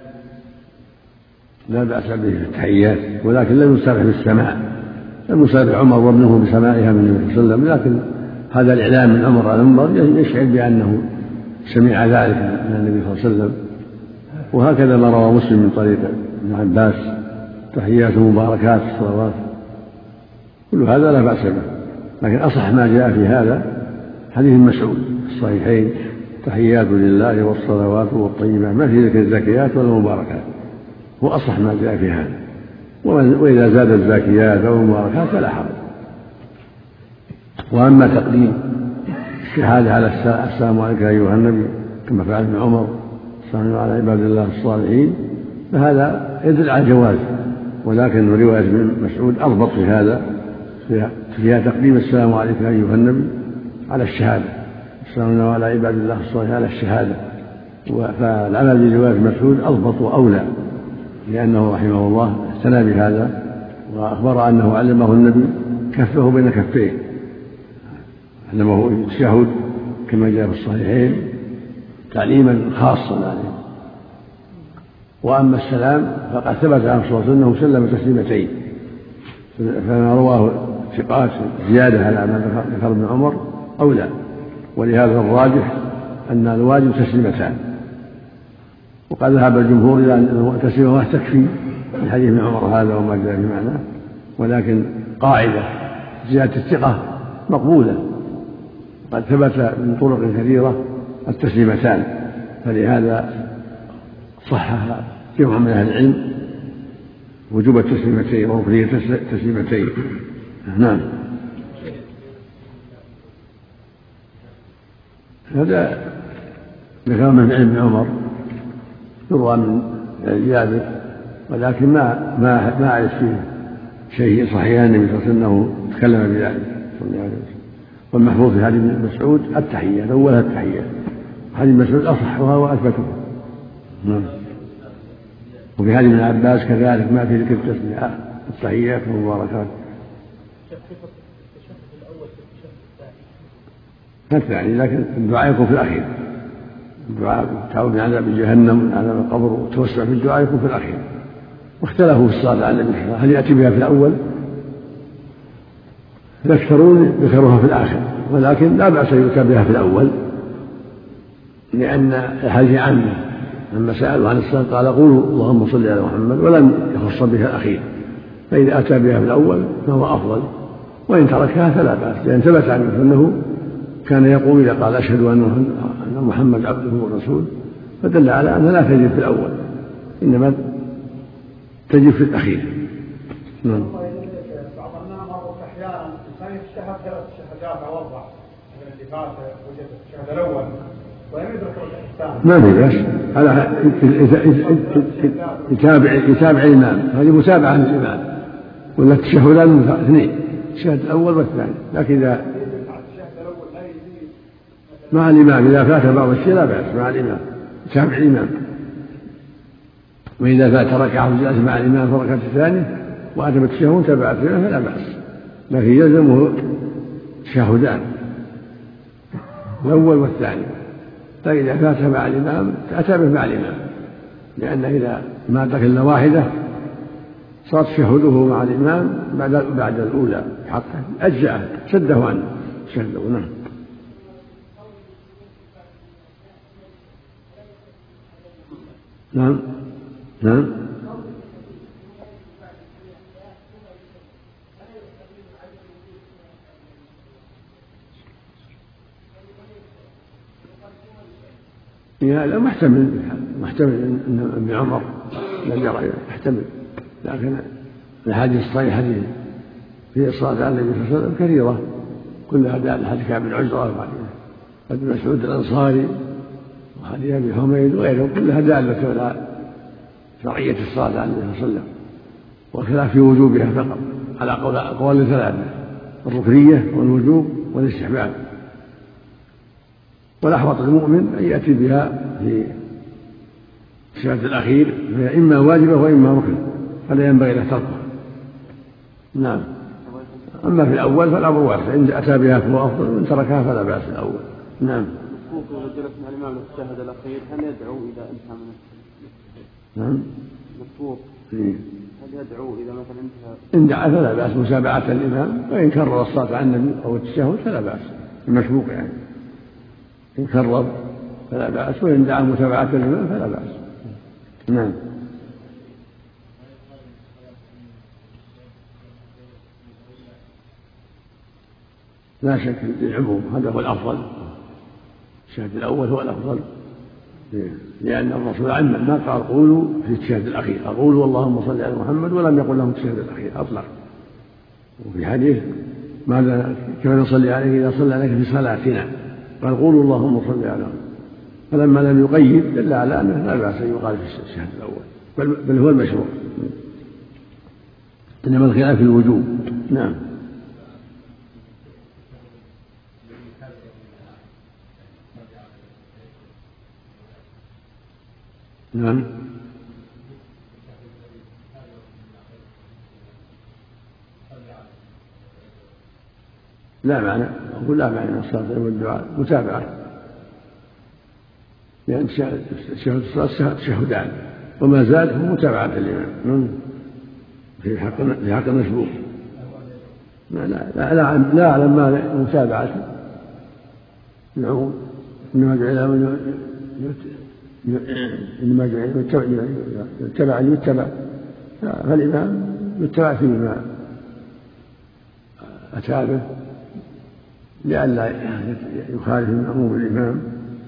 لا بأس به في التحيات، ولكن لم يصرح بالسماع، لم يصرح عمر وابنه بسماعها من النبي صلى الله عليه وسلم، لكن هذا الإعلام من عمر على المنبر يشعر بأنه سمع ذلك من النبي صلى الله عليه وسلم. وهكذا ما روى مسلم من طريق ابن عباس تحيات مباركات الصلوات، كل هذا لا بأس به، لكن أصح ما جاء في هذا حديث مسعود في الصحيحين: تحيات لله والصلوات والطيبات، ما في ذكر الزكيات ولا المباركات، هو أصح ما جاء في هذا. وإذا زاد الزكيات أو المباركات فلا حرج. وأما تقديم الشهادة على السلام عليك أيها النبي كما فعل ابن عمر السلام على عباد الله الصالحين، فهذا يدل على الجواز، ولكن رواية ابن مسعود أضبط في هذا، فيها تقديم السلام عليك أيها النبي على الشهادة، السلام على عباد الله الصالحين على الشهادة. فالعمل برواية مسعود أضبط وأولى، لأنه رحمه الله اعتنى بهذا وأخبر أنه علمه النبي كفه بين كفيه، علمه التشهد كما جاء في الصحيحين تعليما خاصا عليه. وأما السلام فقد ثبت عن صلى الله عليه وسلم أنه سلم تسليمتين، فما رواه ثقات زيادة على ما ذكر ابن عمر أولى، ولهذا الراجح أن الواجب تسليمتان. وقد ذهب الجمهور إلى أن تسليمة واحدة تكفي في حديث ابن عمر هذا وما جاء في معناه، ولكن قاعدة زيادة الثقة مقبولة، قد ثبت من طرق كثيرة التسليمتان، فلهذا صحح جمع من أهل العلم وجوب التسليمتين وركنية التسليمتين. نعم، هذا ذكر من علم ابن عمر يروى من جابر، ولكن ما ما ما أعرف فيه شيء صحيح النبي صلى الله عليه وسلم أنه تكلم بذلك صلى الله عليه وسلم. والمحفوظ في حديث مسعود التحيات، أولها التحيات، حديث مسعود أصحها وأثبتها. نعم. وفي حديث ابن عباس كذلك ما في ذكر التسمية التحيات والمباركات. الثاني لكن الدعاء يكون في الأخير، الدعاء تعوذ من عذاب جهنم من عذاب القبر والتوسع في الدعاء يكون في الأخير. واختلفوا في الصلاة على النبي هل يأتي بها في الأول؟ الأكثرون ذكروها في الآخر، ولكن لا بأس يؤتى بها في الأول، لأن الحديث عامة لما سألوا عن الصلاة قال قولوا اللهم صل على محمد، ولم يخص بها الأخير، فإذا أتى بها في الأول فهو أفضل، وإن تركها فلا بأس، لأن ثبت عنه أنه كان يقول إذا قال أشهد أن محمد عبده ورسوله، فدل على أنها لا تجب في الأول، إنما تجب في الأخير. نعم. بعض الناس أحيانا الإنسان يتشهد ثلاث شهادات أو أربع من اللي فات وجد الشهادة الأول ويم يدرك الثاني، ما في بأس، هذا يتابع يتابع الإمام، هذه متابعة للإمام، ولا التشهدان اثنين، الشهادة الأول والثاني، لكن إذا مع الإمام إذا فات بعض الشيء لا بأس مع الإمام، يتابع الإمام. وإذا فات ركعة وجلس مع الإمام في الركعة الثانية وأتى بالتشهد تبع الثانية فلا بأس، لكن يلزمه تشهدان الأول والثاني. فإذا فات مع الإمام أتى به مع الإمام، لأن إذا ما أدرك إلا واحدة صار تشهده مع الإمام بعد بعد الأولى حقا أجزأه سده عنه شهده. نعم. نعم نعم هذا محتمل محتمل ان ابن عمر لم يرى يحتمل، لكن الحديث الصحيح حديث في الصلاة على النبي صلى الله عليه وسلم كثيرة كلها دال حديث كعب بن عجرة وابن مسعود الأنصاري وحديث أبي حميد وغيرهم كلها دالة على شرعية الصلاة على النبي صلى الله عليه وسلم، والخلاف في وجوبها فقط على أقوال ثلاثة: الركنية والوجوب والاستحباب. والأحوط المؤمن أن يأتي بها في الشهادة الأخير، فهي إما واجبة وإما ركن، فلا ينبغي له تركها. نعم. أما في الأول فالأمر واسع، إن أتى بها فهو أفضل، وإن تركها فلا بأس في الأول. نعم. إذا جلس مع الإمام في الشهادة الأخير هل يدعو إذا انتهى من نعم. مسبوق هل يدعو إذا مثلا انتهى؟ إن دعا فلا بأس مسابعة الإمام، وإن كرر الصلاة على النبي أو التشهد فلا بأس، المسبوق يعني إن كرر فلا بأس، وإن دعا متابعة الإمام فلا بأس. نعم. لا شك العموم هذا هو الأفضل، الشهد الأول هو الأفضل، لأن الرسول عمم، ما قال قولوا في الشهد الأخير، قولوا اللهم صل على محمد، ولم يقل لهم الشهد الأخير أطلق. وفي حديث ماذا كيف نصلي عليه إذا صلى عليك في صلاتنا، قال قولوا اللهم صل على محمد، فلما لم يقيد دل على أنه لا بأس أن يقال في الشهد الأول، بل, بل هو المشروع، إنما الخلاف في الوجوب. نعم. نعم. لا معنى أقول لا معنى الصلاة والدعاء متابعة، لأن شهادة الصلاة تشهدان، وما زاد هو متابعة الإمام في حق في حق المسبوق. لا لا لا لا أعلم ما متابعة العموم، إنما جعل من إنما جعل يتبع يتبع، فالإمام يتبع فيما أتى به لئلا يخالف المأموم الإمام.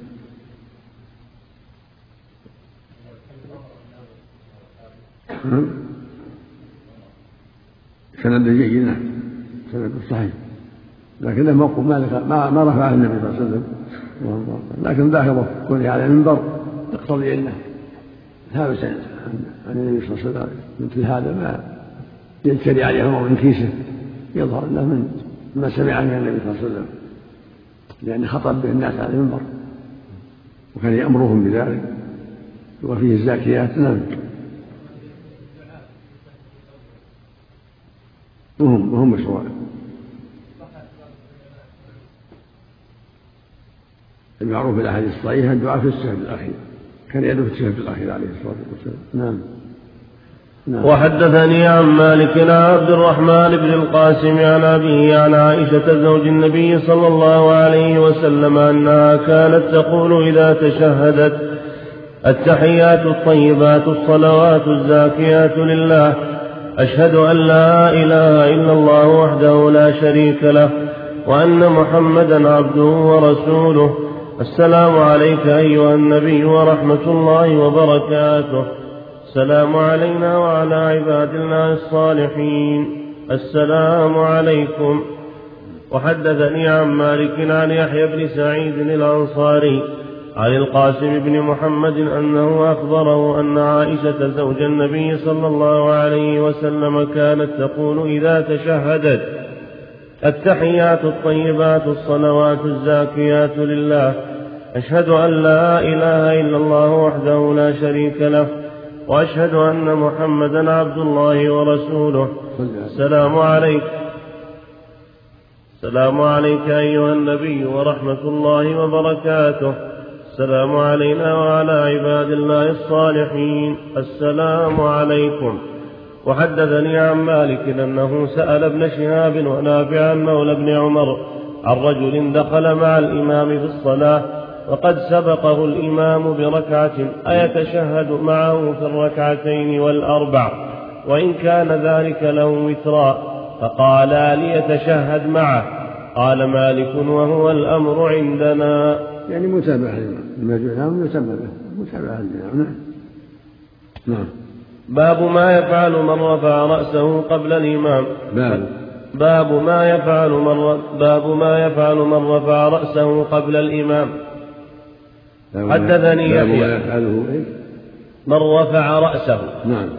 سند جيد، سند صحيح، لكنه موقوف ما ما رفعه النبي صلى الله عليه وسلم، لكن ظاهره كونه على المنبر يقتضي انه ثابت عن النبي صلى الله عليه وسلم، مثل هذا ما يجتري عليه امر من كيسه، يظهر انه من ما سمع من النبي صلى الله عليه وسلم، لأن خطب به الناس على المنبر وكان يأمرهم بذلك، وفيه الزاكيات. نعم. وهم وهم مشروع. المعروف في الأحاديث الصحيحة الدعاء في الشهد الأخير، كان يدعو في الشهد الأخير عليه الصلاة والسلام. نعم. نعم. وحدثني عن مالك عن عبد الرحمن بن القاسم عن أبيه عن عائشة زوج النبي صلى الله عليه وسلم أنها كانت تقول إذا تشهدت: التحيات الطيبات الصلوات الزاكيات لله، أشهد أن لا إله إلا الله وحده لا شريك له، وأن محمدا عبده ورسوله، السلام عليك أيها النبي ورحمة الله وبركاته، السلام علينا وعلى عباد الله الصالحين، السلام عليكم. وحدثني عن مالك عن يحيى بن سعيد الأنصاري عن القاسم بن محمد أنه أخبره أن عائشة زوج النبي صلى الله عليه وسلم كانت تقول إذا تشهدت: التحيات الطيبات الصلوات الزاكيات لله، أشهد أن لا إله إلا الله وحده لا شريك له، وأشهد أن محمدا عبد الله ورسوله، السلام عليك السلام عليك أيها النبي ورحمة الله وبركاته، السلام علينا وعلى عباد الله الصالحين، السلام عليكم. وحدثني عن مالك أنه سأل ابن شهاب ونافعا مولى ابن عمر عن رجل دخل مع الإمام في الصلاة وقد سبقه الإمام بركعة أيتشهد معه في الركعتين والأربع، وإن كان ذلك له وترا، فقالا ليتشهد معه. قال مالك: وهو الأمر عندنا. يعني متابعة الإمام يسمى به متابعة الإمام. نعم. باب ما يفعل من رفع رأسه قبل الإمام. باب باب ما يفعل من باب ما يفعل من رفع رأسه قبل الإمام. حدثني يحيى من رفع رأسه. نعم.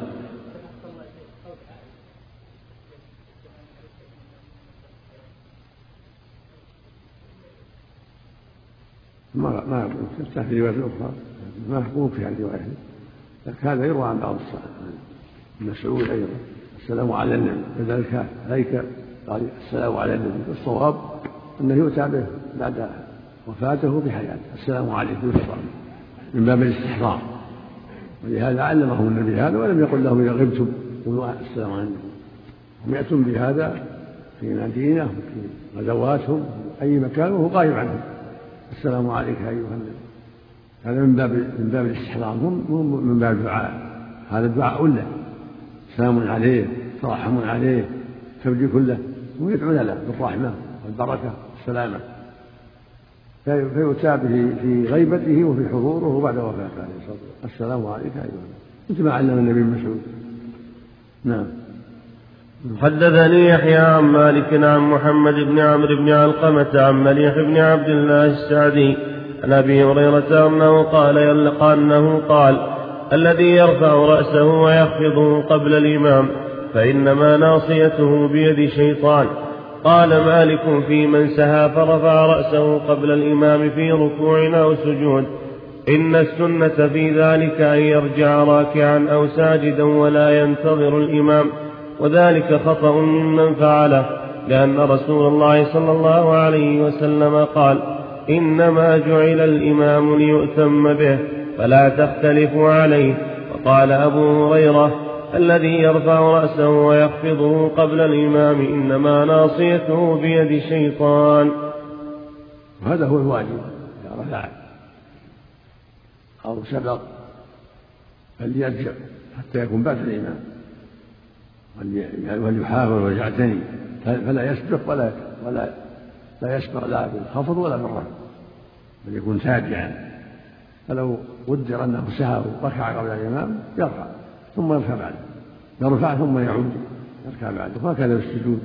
ما ما تفتح في رواية أخرى ما محكوم في هذه الرواية، لكن هذا يروى عن بعض الصحابة ابن مسعود أيضا السلام على النبي، كذلك عليك قال السلام على النبي. الصواب أنه يؤتى به بعد وفاته بحياته السلام عليكم من باب الاستحضار، ولهذا علمهم النبي هذا ولم يقل لهم إذا غبتم قولوا السلام عليكم. هم يأتون بهذا في نادينا في غزواتهم في أي مكان وهو غايب عنهم السلام عليك أيها النبي. هذا من باب من باب الاستحضار مو من باب الدعاء. هذا الدعاء له سلام عليه ترحم عليه تبدي كله ويدعون له بالرحمة والبركة والسلامة، فيؤتى به في غيبته وفي حضوره وبعد وفاته عليه الصلاة والسلام السلام عليك أيها النبي مثل ما علم النبي مسعود. نعم. حدثني يحيى عن مالك عن محمد بن عمرو بن علقمة عن مليح بن عبد الله السعدي عن أبي هريرة أنه قال يلقى أنه قال الذي يرفع رأسه ويخفضه قبل الإمام فإنما ناصيته بيد شيطان. قال مالك في من سهى فرفع رأسه قبل الإمام في ركوع أو سجود إن السنة في ذلك أن يرجع راكعا أو ساجدا ولا ينتظر الإمام، وذلك خطأ ممن فعله، لأن رسول الله صلى الله عليه وسلم قال إنما جعل الإمام ليؤتم به فلا تختلفوا عليه. وقال أبو هريرة الذي يرفع رأسه ويخفضه قبل الإمام إنما ناصيته بيد شيطان. هذا هو الواجب إذا رفع أو سبق فليرجع حتى يكون بعد الإمام وليحاول ويعتني فلا يسبق ولا ولا لا يسبق لا بالخفض ولا بالرفع بل يكون تابعا. فلو قدر أنه سهى وركع قبل الإمام يرفع ثم يركع بعده يرفع ثم يعود يركع بعده، وهكذا بالسجود،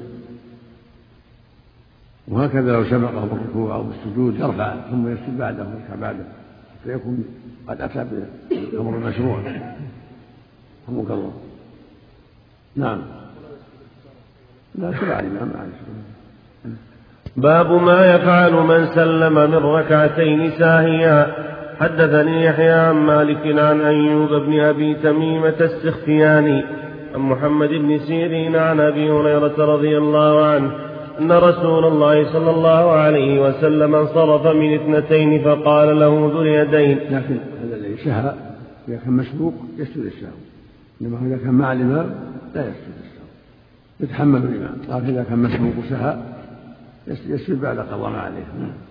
وهكذا لو سبقه بالركوع أو بالسجود يرفع ثم يسجد بعده ويركع بعده فيكون قد أتى بالأمر المشروع. رحمك الله. نعم. لا تبع الإمام عليه. باب ما يفعل من سلم من ركعتين ساهيا. حدثني يحيى عن مالك عن أيوب بن أبي تميمة السختياني عن محمد بن سيرين عن أبي هريرة رضي الله عنه أن رسول الله صلى الله عليه وسلم انصرف من اثنتين فقال له ذو اليدين. لكن هذا الذي سهى إذا كان مسبوق يسجد السهو، إنما إذا كان مع الإمام لا يسجد السهو يتحمل الإمام، لكن إذا كان مسبوق سهى يسجد بعد قضاء ما عليه.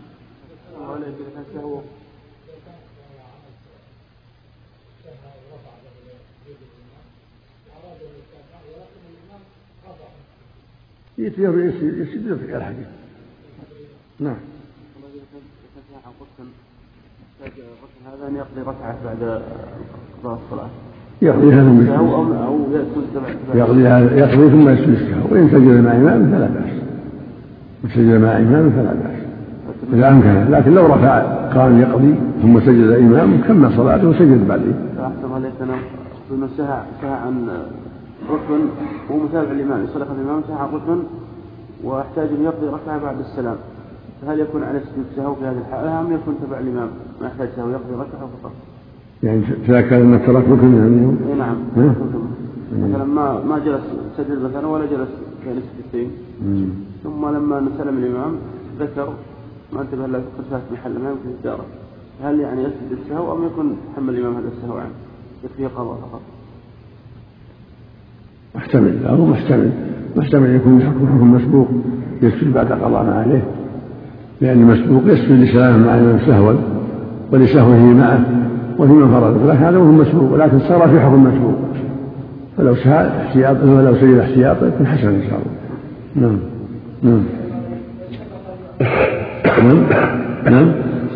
يسجد في الحديث. نعم. هذا أن يقضي ركعة بعد قضاء الصلاة. يقضيها ثم أو يقضيها يقضي ثم يسجد السهو، وإن سجد مع إمام فلا بأس. إن سجد مع إمام فلا بأس إذا أمكن، لكن لو رفع قام يقضي ثم سجد إمام كمل صلاته وسجد بعده. أحسن عليك أنا بما سهى سهى عن ركن ومتابع الإمام يصلي خلف الإمام سهى ركن واحتاج أن يقضي ركعة بعد السلام، فهل يكون على سجود السهو في هذه الحالة أم يكون تبع الإمام ما يحتاج سهو يقضي ركعة فقط؟ يعني تذكر أن ترك ركن من إيه نعم. مثلا ما ما جلس سجد مثلا ولا جلس بين السجدتين ثم لما سلم الإمام ذكر ما انتبه له قد فات محل ما يمكن الدارة، هل يعني يسجد السهو أم يكون تحمل الإمام هذا السهو عنه يكفيه قضاء فقط؟ محتمل أو محتمل محتمل يكون حكم مسبوق يسجد بعد قضاء ما عليه، لأن المسبوق يسجد لسلامه مع الإمام سهوا ولسهوه معه وفيما فرض، لكن هذا هو مسبوق ولكن صار في حكم مسبوق، فلو سهى احتياطا ولو سجد احتياطا يكون حسنا إن شاء الله. نعم. نعم. نعم. نعم.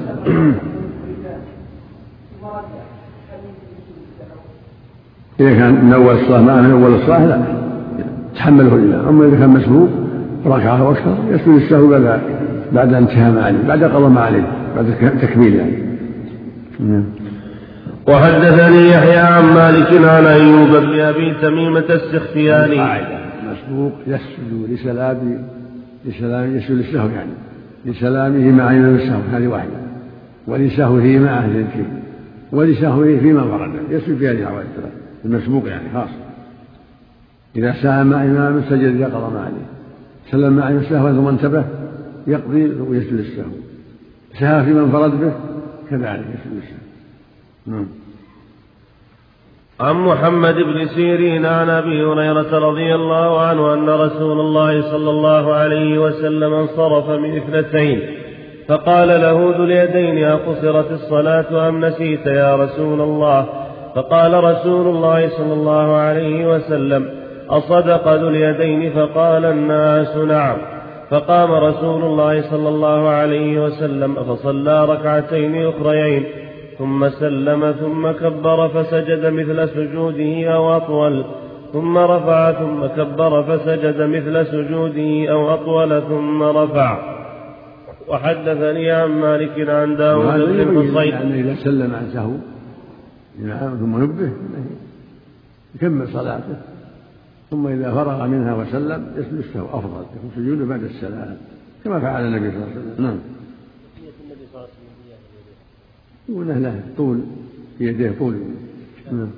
إذا كان من أول الصلاة ما من أول الصلاة لا تحمله الإمام، أما إذا كان مسبوق ركعة أكثر يسجد السهو بعد بعد انتهاء ما عليه بعد قضاء ما عليه بعد تكميل يعني. وحدثني يحيى عن مالك عن أيوب بن أبي تميمة السختياني. مسبوق يسجد لسلام لسلام يسجد السهو يعني لسلامه مع إمام السهو، هذه واحدة. ولسهوه مع أهل الشيء ولسهوه فيما فرده يسجد في هذه الأحوال الثلاث المسبوق يعني خاص. إذا سلم مع إمام سجد يقضى ما عليه، سلم مع إمام سهوا ثم انتبه يقضي ويسجد السهو، سهى في من فرد به كذلك يسجد السهو. نعم. عن محمد بن سيرين عن أبي هريرة رضي الله عنه أن رسول الله صلى الله عليه وسلم انصرف من اثنتين فقال له ذو اليدين أقصرت الصلاة أم نسيت يا رسول الله؟ فقال رسول الله صلى الله عليه وسلم أصدق ذو اليدين؟ فقال الناس نعم. فقام رسول الله صلى الله عليه وسلم فصلى ركعتين أخريين ثم سلم ثم كبر فسجد مثل سجوده أو أطول ثم رفع ثم كبر فسجد مثل سجوده أو أطول ثم رفع. وحدثني عن مالك عن داود بن الحصين يعني إذا سلم عن سهو ثم نبه يكمل صلاته، ثم إذا فرغ منها وسلم يسجد السهو أفضل، يكون سجوده بعد السلام كما فعل النبي صلى الله عليه وسلم. نعم. وله له طول في يديه طول. نعم.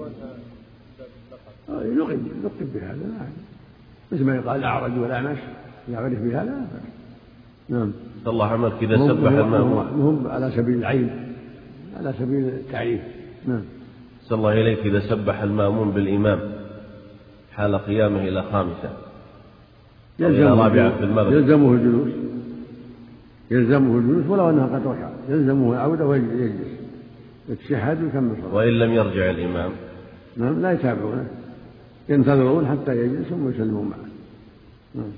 يلقب يلقب بهذا نعم، مثل ما يقال الأعرج والأعمش يعرف بهذا. نعم. الله عمرك إذا سبح المأموم هم على سبيل العين على سبيل التعريف. نعم. صلى الله إليك إذا سبح المأموم بالإمام حال قيامه إلى خامسة إلى رابعة في المغرب يلزمه الجلوس يلزمه الجلوس ولو أنها قد ركع يلزمه العودة ويجلس يتشهد ويكمل صلاته. وإن لم يرجع الإمام نعم لا يتابعونه، ينتظرون حتى يجلس ثم يسلمون معه. نعم.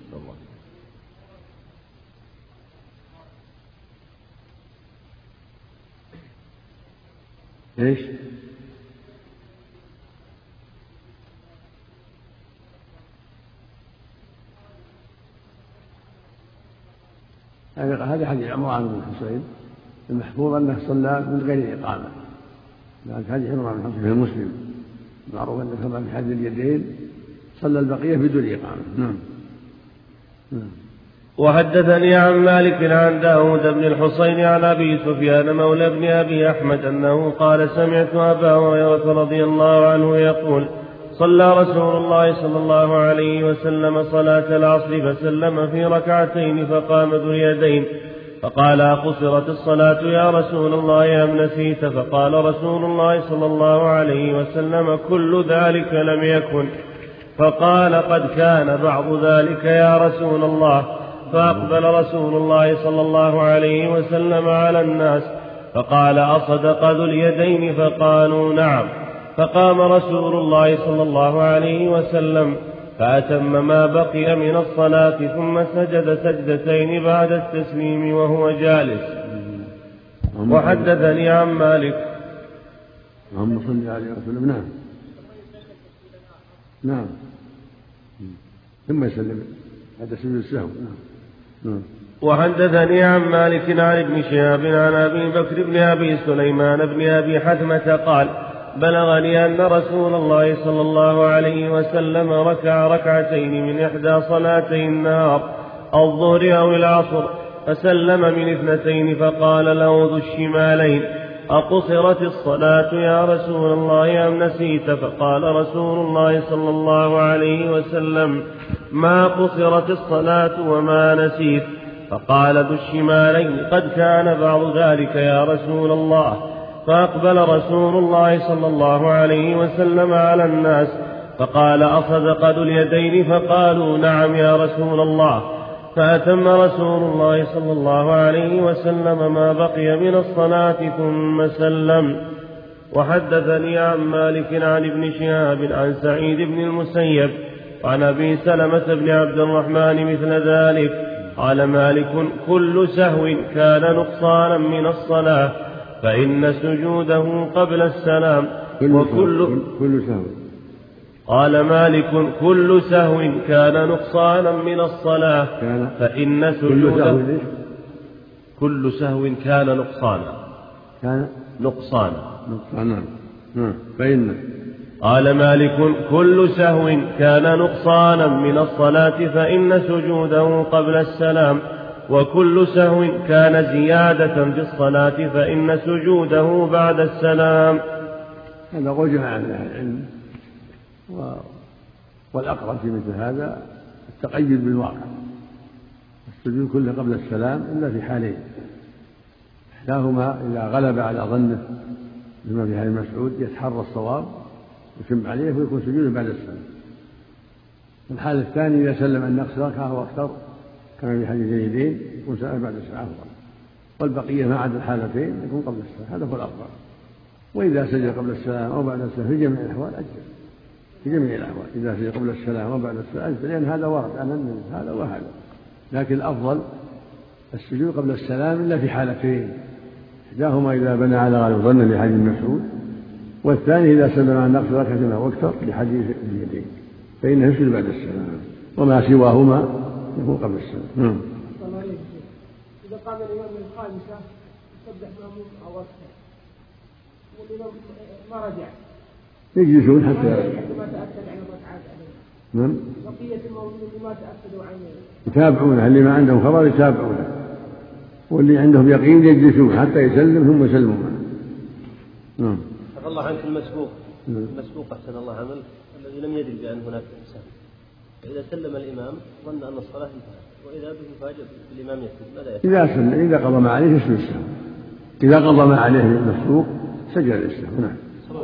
ايش؟ هذا حديث عمران بن الحصين المحفوظ أنه صلى من غير إقامة، لكن حديث عمران بن الحصين في مسلم معروف أنه كما في حديث اليدين صلى البقية بدون إقامة. نعم. نعم. وحدثني عن مالك عن داود بن الحصين عن أبي سفيان مولى بن أبي أحمد أنه قال سمعت أبا هريرة رضي الله عنه يقول صلى رسول الله صلى الله عليه وسلم صلاة العصر فسلم في ركعتين فقام ذو اليدين فقال أقصرت الصلاة يا رسول الله أم نسيت؟ فقال رسول الله صلى الله عليه وسلم كل ذلك لم يكن. فقال قد كان بعض ذلك يا رسول الله. فأقبل رسول الله صلى الله عليه وسلم على الناس فقال أصدق ذو اليدين؟ فقالوا نعم. فقام رسول الله صلى الله عليه وسلم فأتم ما بقي من الصلاة ثم سجد سجدتين بعد التسليم وهو جالس. وحدثني عن مالك اللهم صل عليه وسلم. نعم نعم ثم يسلم هذا سجود السهو. نعم. وحدثني عن مالك عن ابن شهاب عن أبي بكر بن أبي سليمان بن أبي حثمة قال بلغني أن رسول الله صلى الله عليه وسلم ركع ركعتين من إحدى صلاتي النهار الظهر أو العصر فسلم من اثنتين فقال له ذو الشمالين أقصرت الصلاة يا رسول الله أم نسيت؟ فقال رسول الله صلى الله عليه وسلم ما قصرت الصلاة وما نسيت. فقال ذو الشمالين قد كان بعض ذلك يا رسول الله. فأقبل رسول الله صلى الله عليه وسلم على الناس فقال أصدق ذو اليدين؟ فقالوا نعم يا رسول الله. فأتم رسول الله صلى الله عليه وسلم ما بقي من الصلاة ثم سلم. وحدثني عن مالك عن ابن شهاب عن سعيد بن المسيب وعن أبي سلمة بن عبد الرحمن مثل ذلك. قال مالك كل سهو كان نقصانا من الصلاة فإن سجوده قبل السلام وكل كل سهو. قال مالك كل سهو كان نقصانا من الصلاة فإن سجوده كل سهو كان نقصانا كان نقصانا نقصانا فإن قال مالك كل سهو كان نقصانا من الصلاة فإن سجوده قبل السلام وكل سهو كان زيادة في الصلاة فإن سجوده بعد السلام. هذا قول جماعة من أهل العلم، والأقرب في مثل هذا التقيد بالواقع، السجود كله قبل السلام إلا في حالين، إحداهما إذا غلب على ظنه بما في حديث مسعود يتحرى الصواب يتم عليه ويكون سجوده بعد السلام. الحال الثاني إذا سلم عن نقص ركعة وأكثر كما في حديث زيدين يكون سلم بعد السلام أفضل، والبقية ما عدا الحالتين يكون قبل السلام، هذا هو الأفضل. وإذا سجد قبل السلام أو بعد السلام في جميع الأحوال أجزل، في جميع الأحوال إذا سجد قبل السلام أو بعد السلام أجزل، لأن هذا ورد عن هذا وهذا. لكن الأفضل السجود قبل السلام إلا في حالتين، إحداهما إذا بنى على غالب ظنه لحديث مسعود، والثاني إذا سلم عن نقص ركعة أو أكثر لحديث اليدين فإنه يسجد بعد السلام، وما سواهما يكون قبل السلام. إذا قام الإمام من الخامسة يسبح مأموم أو أكثر والإمام ما رجع يجلسون حتى ما تأكد عن الركعات. نعم. بقية المؤمنين ما تأكدوا عنه يتابعونه، اللي ما عندهم خبر يتابعونه، واللي عندهم يقين يجلسون حتى يسلم ثم يسلموا معه. نعم. عفى الله عنك المسبوق، المسبوق أحسن الله عمل الذي لم يدري بأن هناك إنسان، فإذا سلم الإمام ظن أن الصلاة انتهت وإذا به فاجأ الإمام يسجد ماذا يفعل؟ إذا سلم إذا قضى ما عليه يسجد السهو، إذا قضى ما عليه المسبوق سجد السهو. نعم.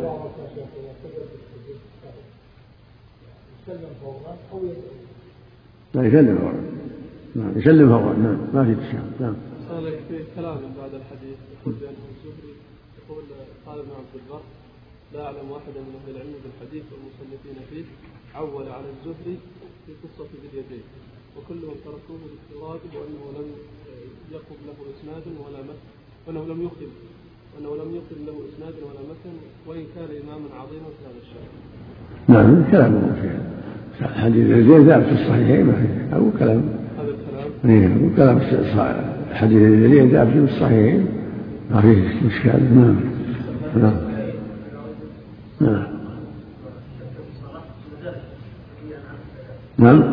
لا يسلم فورا. نعم يسلم فورا. نعم ما في تشهد. نعم. صار في كلام بعد الحديث يقول بأنه الزهري يقول قال ابن عبد البر لا أعلم واحدا من أهل العلم بالحديث والمصنفين فيه عول على الزهري في قصة ذي اليدين، وكلهم تركوه بالاضطراد وأنه لم يقم له إسناد ولا متن، وأنه لم يقم وأنه لم يقم له إسناد ولا متن، وإن كان إماما عظيما في هذا الشأن. نعم كلامه فيه حديث اليدين ثابت في الصحيحين ما فيه أو كلام هذا الكلام نعم كلام حديث اليدين ثابت في الصحيحين ما فيه إشكال. نعم نعم نعم نعم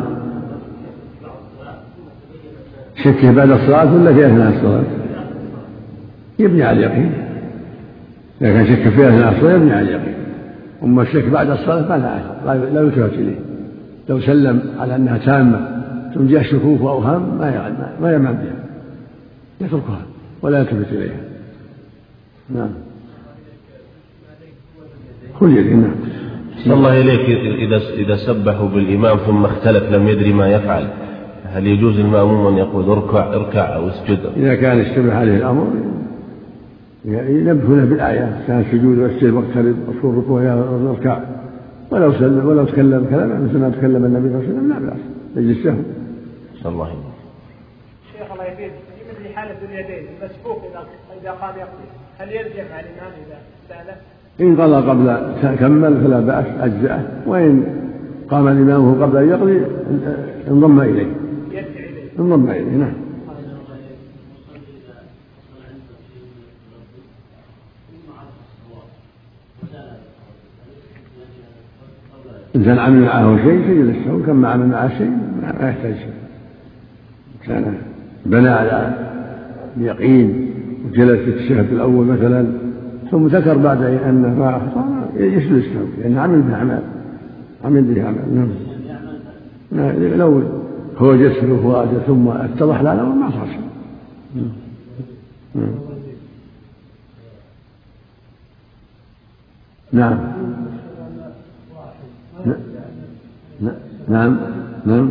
شك بعد الصلاة ولا في أثناء الصلاة؟ يبني على اليقين، إذا كان شك في أثناء الصلاة يبني على اليقين، أما الشك بعد الصلاة ما لا يلتفت إليه. لو سلم على أنها تامة ثم جاء شكوك وأوهام ما يعلم ما يعمل بها يتركها ولا يلتفت إليها. نعم كل يدين. نعم. الله إليك إذا إذا سبحوا بالإمام ثم اختلف لم يدري ما يفعل، هل يجوز المأموم أن يقول اركع اركع أو اسجد؟ إذا كان اشتبه عليه الأمر ينبه له بالآيات، كان السجود والسجد واقترب واذكر ركوعه واركع، ولو سلم ولو تكلم كلاما مثل ما تكلم النبي صلى الله عليه وسلم لا بأس يجلس له. صلى الله عليه شيخ الله يفيد في مثل حالة اليدين المسبوق إذا إذا قام يقضي هل يرجع مع الإمام إذا سأله؟ إن قضى قبل كمل فلا بأس أجزأه، وإن قام الإمام قبل أن يقضي انضم إليه انضم إليه. نعم. إن كان عمل معه شيء سجل السهو، كان ما عمل معه شيء ما يحتاج شيء، كان بنى على اليقين وجلس في الشهد الأول مثلا ثم ذكر بعد أنه ما أخطأ يسجد السهو لأنه عمل به عمل عمل به عمل. نعم. لو هو جسر وفؤاده ثم اتضح لا لا ما صار شيء. نعم نعم نعم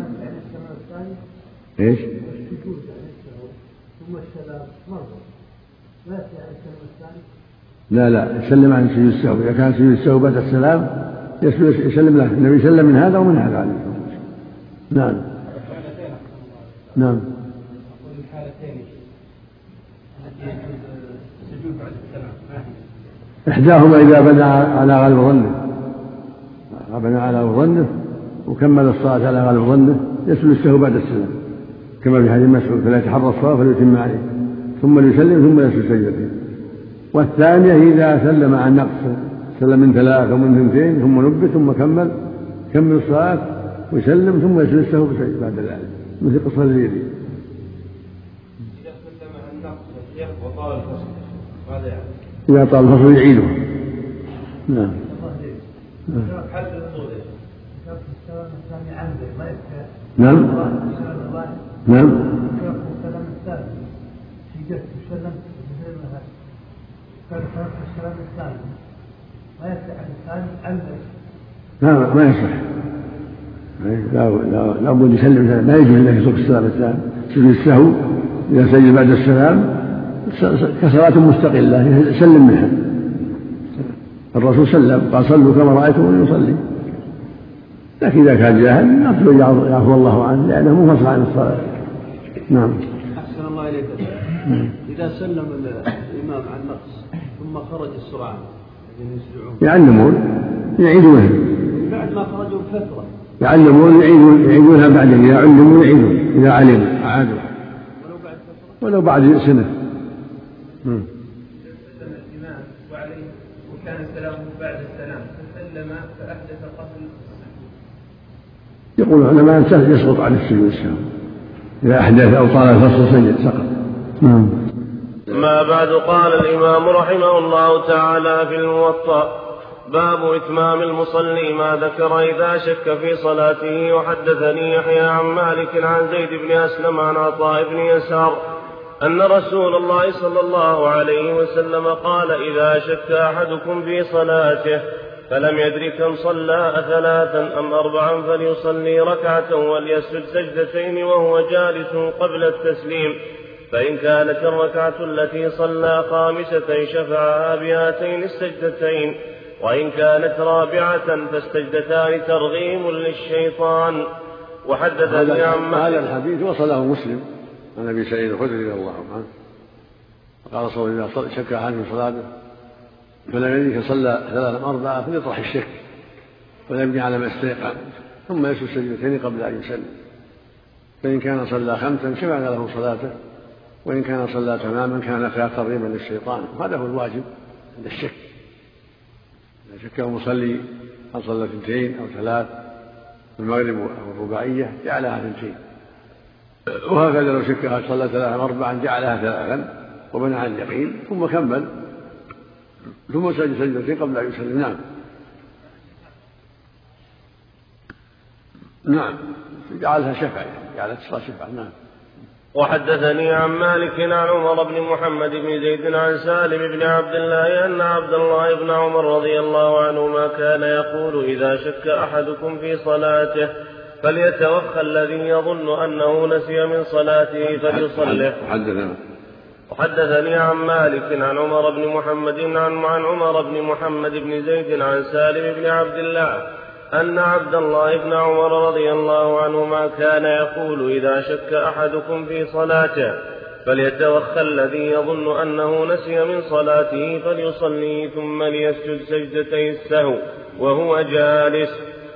ايش؟ لا لا يسلم عن سجود السهو، إذا كان سجود السهو بعد السلام يسلم له، النبي يسلم من هذا ومن هذا عليه. نعم نعم إحداهما إذا بنى على غالب ظنه بنى على ظنه وكمل الصلاة على غالب ظنه يسجد السهو بعد السلام كما في حديث مسعود فلا يتحرى الصلاة فليتم عليه ثم ليسلم ثم يسجد سجدتين. والثانية إذا سلم عن نقص سلم من ثلاثة ومن اثنتين ثم نبه ثم كمل كمل الصلاة ويسلم ثم يسجد السهو بعد ذلك مثل قصة اليدين. طال الفصل ماذا يعني؟ إذا طال الفصل يعيده. نعم. حد الطول نعم. نعم. لا ما يصح. لا لا لا بد يسلم، لا يجوز له يترك السلام الثاني. سجود السهو إذا سجد بعد السلام كصلاة مستقلة يسلم منها. الرسول سلم قال صلوا كما رأيتم يصلي، لكن إذا كان جاهل نطلب يعفو الله عنه لأنه منفصل عن الصلاة. نعم. أحسن الله إليك. إذا سلم الإمام عن نقص ثم خرج السرعان يعلمون يعيدونها بعد ما خرجوا بفترة، يعلمون يعيدون يعيدونها بعدين، إذا علموا يعيدون، إذا علموا أعادوا ولو بعد فترة ولو بعد سنة. سلم الإمام وعليه وكان سلامه بعد السلام فسلم فأحدث قبل يقول العلماء يسقط عن السجود السهو إذا أحدث أو طال الفصل سجد سقط. ما بعد. قال الإمام رحمه الله تعالى في الموطأ: باب إتمام المصلي ما ذكر إذا شك في صلاته. وحدثني يحيى عن مالك عن زيد بن أسلم عن عطاء بن يسار أن رسول الله صلى الله عليه وسلم قال: إذا شك أحدكم في صلاته فلم يدر كم صلى أثلاثا أم أربعا فليصلي ركعة وليسجد سجدتين وهو جالس قبل التسليم، فإن كانت الركعة التي صلى خامسة شفعها بهاتين السجدتين، وإن كانت رابعة فاستجدتان ترغيم للشيطان. وحدثني عن هذا الحديث وصله مسلم عن أبي سعيد الخدري رضي الله عنه قال صلى الله عليه وسلم: إذا شك أحد من صلاته فلم يدرك صلى ثلاثا أربعة فليطرح الشك ولا يبني على ما استيقن ثم يسجد سجدتين قبل أن يسلم، فإن كان صلى خمسا شفعنا له صلاته، وإن كان صلى تماما كان فيها ترغيما للشيطان. وهذا هو الواجب عند الشك. إذا شك المصلي هل صلى اثنتين أو ثلاث المغرب أو الرباعية جعلها اثنتين، وهكذا لو شك هل صلى ثلاثا أربعا جعلها ثلاثا وبنى على اليقين ثم كمل ثم سجد سجدتين قبل أن يسلم. نعم نعم جعلها شفعة، جعلت الصلاة شفعة. نعم. وحدثني عن مالك عن عمر بن محمد بن زيد عن سالم بن عبد الله أن عبد الله بن عمر رضي الله عنهما كان يقول: إذا شك أحدكم في صلاته فليتوخى الذي يظن أنه نسي من صلاته فليصلح. وحدثني عن مالك عن عمر بن محمد عن عمر بن محمد بن زيد عن سالم بن عبد الله أن عبد الله بن عمر رضي الله عنهما كان يقول: إذا شك أحدكم في صلاته فليتوخى الذي يظن أنه نسي من صلاته فليصلي ثم ليسجد سجدتي السهو وهو جالس.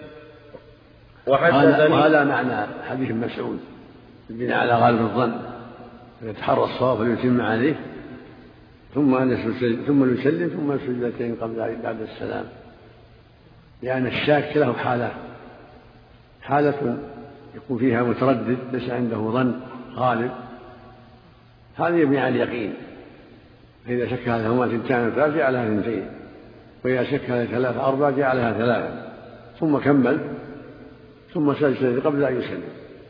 وحدثني وهذا معنى حديث مسعود البناء على غالب الظن، يتحرى الصواب ويتم عليه ثم ثم يسلم ثم سجدتين قبل بعد السلام، لأن الشاك له حالات: حالة يكون فيها متردد ليس عنده ظن غالب، هذا يبني على اليقين، فإذا شك هذا هما اثنتان ثلاث جعلها اثنتين، وإذا شك هذا ثلاثة أربعة جعلها ثلاثة ثم كمل ثم سجد قبل أن يسلم.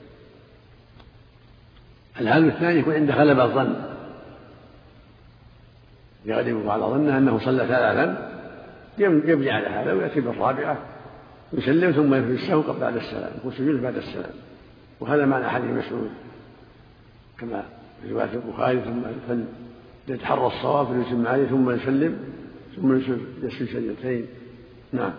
الحال الثاني يكون عنده غلبة الظن، يغلب على ظنه أنه صلى ثلاثا يبني على هذا ويأتي بالرابعة يسلم ثم يفعل السهو قبل بعد السلام، يكون سجود بعد السلام. وهذا معنى حديث مسعود كما في رواية البخاري: ثم يتحرى الصواب فيتم عليه ثم يسلم ثم يسجد سجدتين. نعم.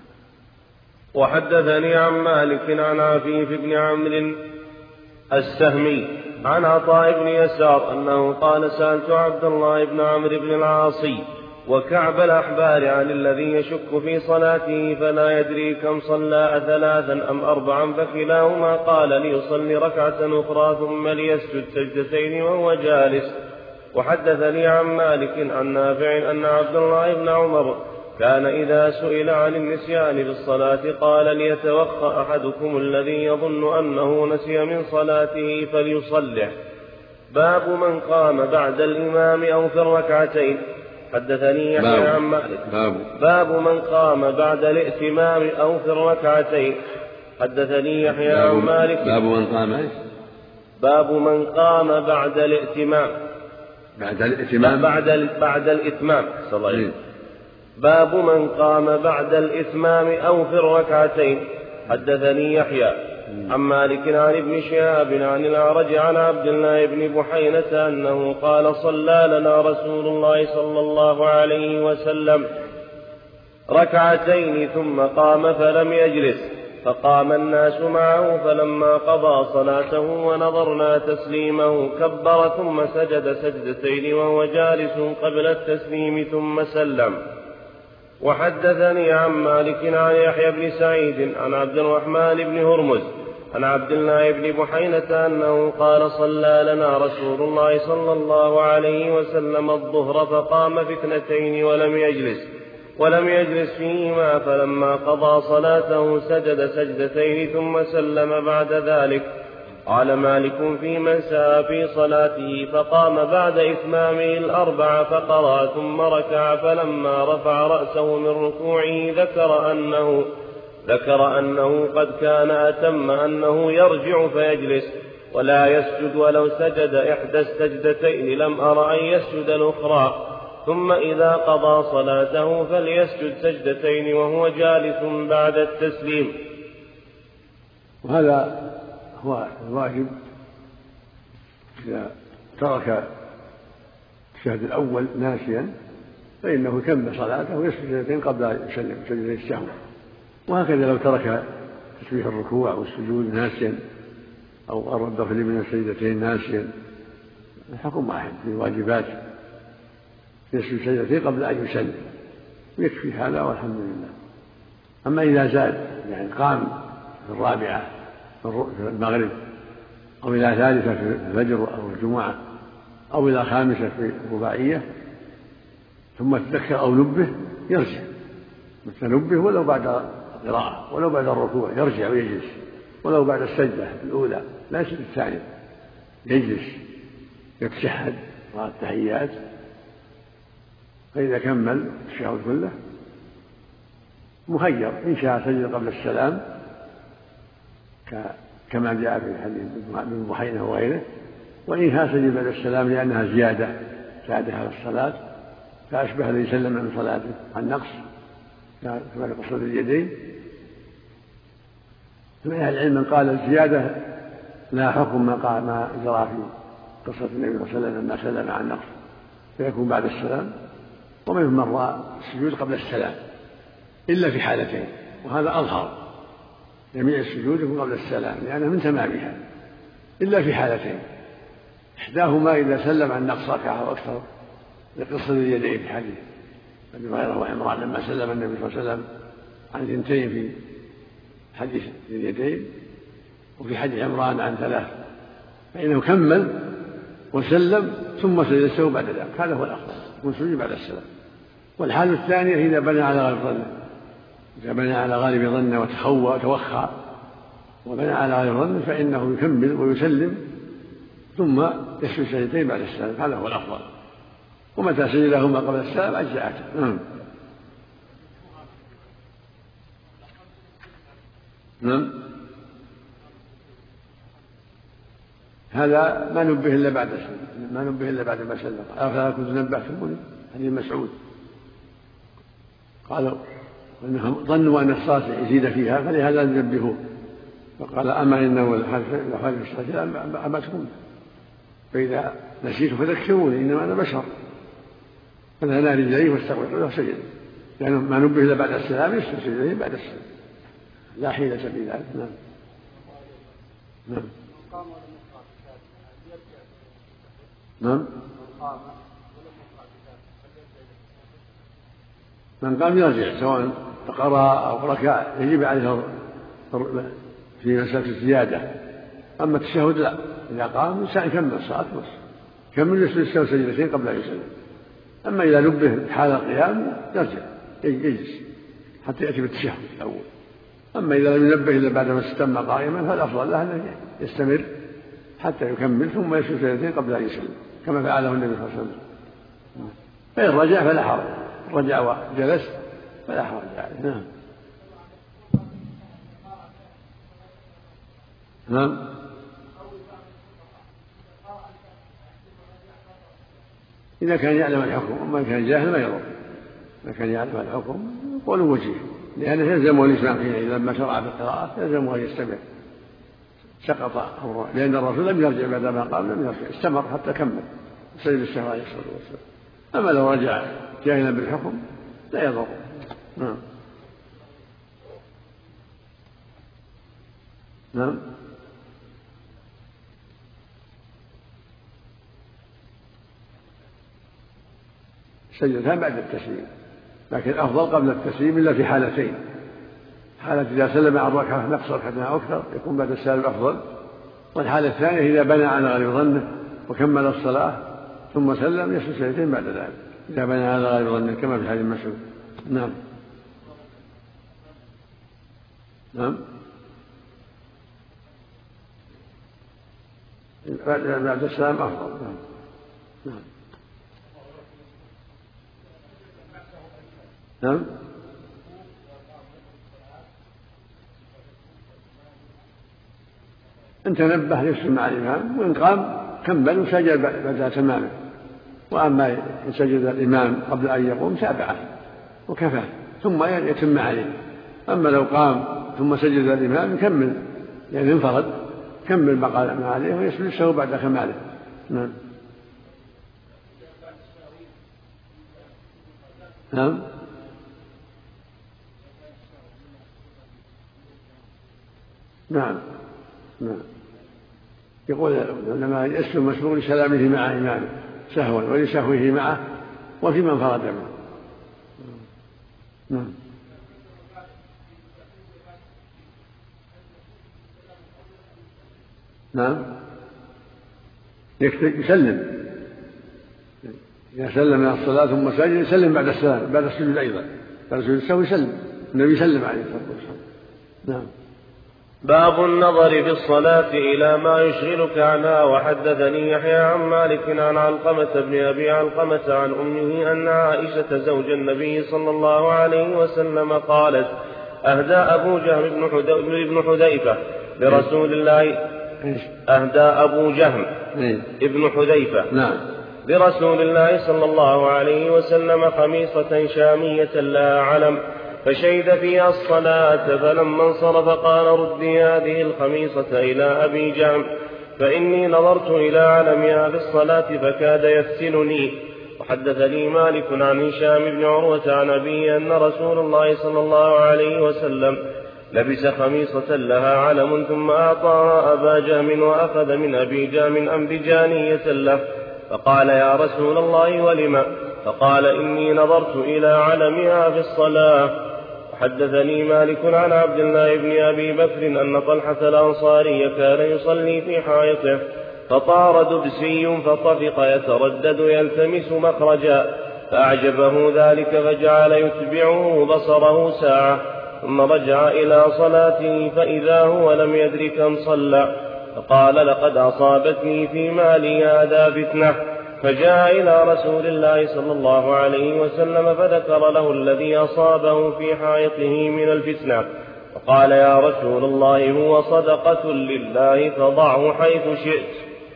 وحدثني عن مالك عن عفيف بن عمرو السهمي عن عطاء بن يسار أنه قال: سألت عبد الله بن عمرو بن العاصي وكعب الأحبار عن الذي يشك في صلاته فلا يدري كم صلى أثلاثا أم أربعا، فكلاهما قال: ليصلي ركعة أخرى ثم ليسجد سجدتين وهو جالس. وحدثني عن مالك عن نافع أن عبد الله بن عمر كان إذا سئل عن النسيان بالصلاة قال: ليتوخى أحدكم الذي يظن أنه نسي من صلاته فليصلح. باب من قام بعد الإمام أو في الركعتين. حدثني يحيى عن مالك باب. باب من قام بعد الائتمام أو في الركعتين. حدثني يحيى عن مالك باب من قام باب من قام بعد الائتمام بعد الائتمام بعد بعد الإتمام صلى الله عليه وسلم. باب من قام بعد الإتمام أو في الركعتين. حدثني يحيى عن مالك عن ابن شهاب عن الأعرج عن عبد الله بن بحينة أنه قال صلى لنا رسول الله صلى الله عليه وسلم ركعتين ثم قام فلم يجلس، فقام الناس معه، فلما قضى صلاته ونظرنا تسليمه كبر ثم سجد سجدتين وهو جالس قبل التسليم ثم سلم. وحدثني عن مالك عن يحيى بن سعيد عن عبد الرحمن بن هرمز عن عبد الله بن بحينة أنه قال صلى لنا رسول الله صلى الله عليه وسلم الظهر فقام في اثنتين ولم يجلس ولم يجلس فيهما، فلما قضى صلاته سجد سجدتين ثم سلم بعد ذلك. قال مالك في من ساء في صلاته فقام بعد إتمامه الأربع فقرأ ثم ركع، فلما رفع رأسه من ركوعه ذكر أنه ذكر أنه قد كان أتم أنه يرجع فيجلس ولا يسجد، ولو سجد إحدى السجدتين لم أر أن يسجد الأخرى، ثم إذا قضى صلاته فليسجد سجدتين وهو جالس بعد التسليم. وهذا هو الواجب إذا ترك الشهد الأول ناسيا فإنه كمل صلاته ويسجد سجدتين قبل أن يسلم سجدتي السهو. وهكذا لو ترك تسبيح الركوع والسجود ناسيا أو قرب دخل من السجدتين ناسيا الحكم واحد في الواجبات، يسجد سجدتين قبل أن يسلم يكفي هذا والحمد لله. أما إذا زاد يعني قام في الرابعة في المغرب أو إلى ثالثة في الفجر أو الجمعة أو إلى خامسة في الرباعية ثم تذكر أو نبه يرجع، مثل نبه ولو بعد القراءة ولو بعد الركوع يرجع ويجلس، ولو بعد السجدة الأولى لا يسجد الثانية يجلس يتشهد والتحيات، فإذا كمل الشهود كله مخير إن شاء سجد قبل السلام كما جاء في الحديث ابن بحينة وغيره، وإن شاء سجد بعد السلام لأنها زيادة زادة على الصلاة فأشبه الذي سلم من صلاته عن نقص كما في قصة اليدين. من أهل العلم من قال الزيادة لا حكم ما جرى في قصة النبي صلى الله عليه وسلم لما سلم عن نقص فيكون بعد السلام، ومنهم من رأى السجود قبل السلام إلا في حالتين، وهذا أظهر جميع السجود يكون قبل السلام لأنه من تمامها إلا في حالتين، إحداهما إذا سلم عن نقص ركعة أو أكثر لقصة اليدين في حديث أبي هريرة وعمران لما سلم النبي صلى الله عليه وسلم عن ثنتين في حديث اليدين وفي حديث عمران عن ثلاث، فإنه كمل وسلم ثم سجد السهو بعد ذلك، هذا هو الأفضل يكون سجود بعد السلام. والحالة الثانية إذا بنى على غالب ظنه، إذا بنى على غالب ظنه وتخوى وتوخى وبنى على غالب ظنه فإنه يكمل ويسلم ثم يسجد سجدتين بعد السلام، هذا هو الأفضل، ومتى سجدهما قبل السلام أجزأته. نعم نعم هذا ما نبه إلا بعد السلام، ما نبه إلا بعد ما سلم. أفلا كنت نبهتموني حديث مسعود قالوا إنهم ظنوا أن الصلاة يزيد فيها فلهذا ننبهوه، فقال أما إنه لخالف الصلاة أما تكون، فإذا نسيت فذكروني إنما أنا بشر، فنهى رجليه واستغفر له سجد، لأنه ما نبه إلا بعد السلام يسجد سجدين بعد السلام لا حيلة في ذلك. نعم نعم نعم من قام يرجع سواء قرأ أو ركع يجب عليه في مسألة الزيادة. أما التشهد لا، إذا قام الإنسان يكمل الصلاة بس كمل يسجد سجدتين قبل أن يسلم. أما إذا نبه حال القيام يرجع يجلس حتى يأتي بالتشهد الأول. أما إذا لم ينبه إلا بعد ما استتم قائما فالأفضل له أن يستمر حتى يكمل ثم يسجد سجدتين قبل أن يسلم كما فعله النبي صلى الله عليه وسلم. فإن رجع فلا حرج، رجع وجلس فلا حرج عليه. نعم. نعم. إذا كان يعلم الحكم، أما كان جاهل ما يضر. إذا كان يعلم الحكم قول وجيه، لأنه يلزم الإسلام حينئذ لما شرع في القراءة يلزم أن يستمر. سقط أمره لأن الرسول لم يرجع بعد ما قام، لم يرجع، استمر حتى كمل سيد الشهر عليه الصلاة والسلام. أما لو رجع جاهلا بالحكم لا يضر. نعم. نعم. سجدتان بعد التسليم، لكن الأفضل قبل التسليم إلا في حالتين: حالة إذا سلم عن ركعة نقص ركعتين أو أكثر يكون بعد السلام أفضل، والحالة الثانية إذا بنى على غير ظنه وكمل الصلاة ثم سلم يسجد سجدتين بعد ذلك إذا بنى على غير ظنه كما في حديث مسعود. نعم. نعم. بعد السلام أفضل. نعم. نعم. نعم. إن تنبه يسجد مع الإمام، وإن قام كمل وسجد بعد تمامه. وأما إن سجد الإمام قبل أن يقوم تابعه وكفى ثم يتم عليه. أما لو قام ثم سجد الإمام يكمل، يعني انفرد كمل ما قال ما عليه ويسجد السهو بعد كماله. نعم. نعم. نعم. نعم. يقول لما يسلم مسبوق لسلامه مع إمامه سهوا ولسهوه معه وفي من فرد منه. نعم. نعم. يسلم إذا سلم من الصلاة ثم سجد يسلم بعد السلام بعد السجود أيضا بعد السجود السهو يسلم، النبي يسلم عليه الصلاة والسلام. نعم. باب النظر في الصلاة إلى ما يشغلك عنها. وحدثني يحيى عن مالك عن علقمة بن أبي علقمة عن أمه أن عائشة زوج النبي صلى الله عليه وسلم قالت: أهدى أبو جهم بن حذيفة لرسول الله أهدى أبو جهم ابن حذيفة برسول الله صلى الله عليه وسلم خميصة شامية لها علم فشهد فيها الصلاة، فلما انصرف قال: ردي هذه الخميصة إلى أبي جهم فإني نظرت إلى علمها في الصلاة فكاد يفتنني. وحدثني مالك عن هشام بن عروة عن أبيه أن رسول الله صلى الله عليه وسلم لبس خميصة لها علم ثم أعطاها أبا جهم وأخذ من أبي جهم أنبجانية له فقال: يا رسول الله ولم؟ فقال: إني نظرت إلى علمها في الصلاة. حدثني مالك عن عبد الله بن أبي بكر أن طلحة الأنصاري كان يصلي في حائطه فطار دبسي فطفق يتردد يلتمس مخرجا فأعجبه ذلك فجعل يتبعه بصره ساعة ثم رجع إلى صلاته فإذا هو لم يدر كم صلى فقال: لقد أصابتني في مالي هذا فتنة. فجاء إلى رسول الله صلى الله عليه وسلم فذكر له الذي أصابه في حائطه من الفتنة فقال: يا رسول الله هو صدقة لله فضعه حيث شئت.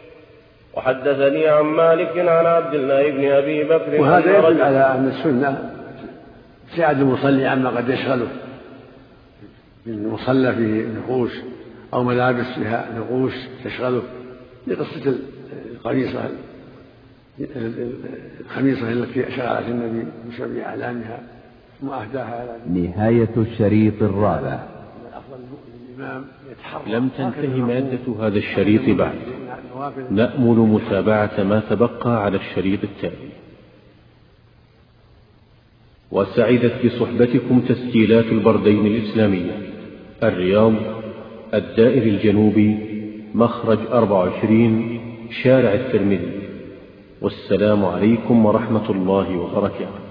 وحدثني عن مالك عن عبد الله بن أبي بكر. وهذا يدل على أن السنة سعد المصلي عما قد يشغله من مصلى فيه نقوش أو ملابس فيها نقوش تشغله لقصة القميصة الخميصة التي شغلت النبي بسبب أعلامها ثم أهداها على نهاية الشريط الرابع. لم تنتهي مادة هذا الشريط بعد، نأمل متابعة ما تبقى على الشريط التالي. وسعدت بصحبتكم تسجيلات البردين الإسلامية، الرياض، الدائر الجنوبي، مخرج أربعة وعشرين، شارع الترمذي. والسلام عليكم ورحمة الله وبركاته.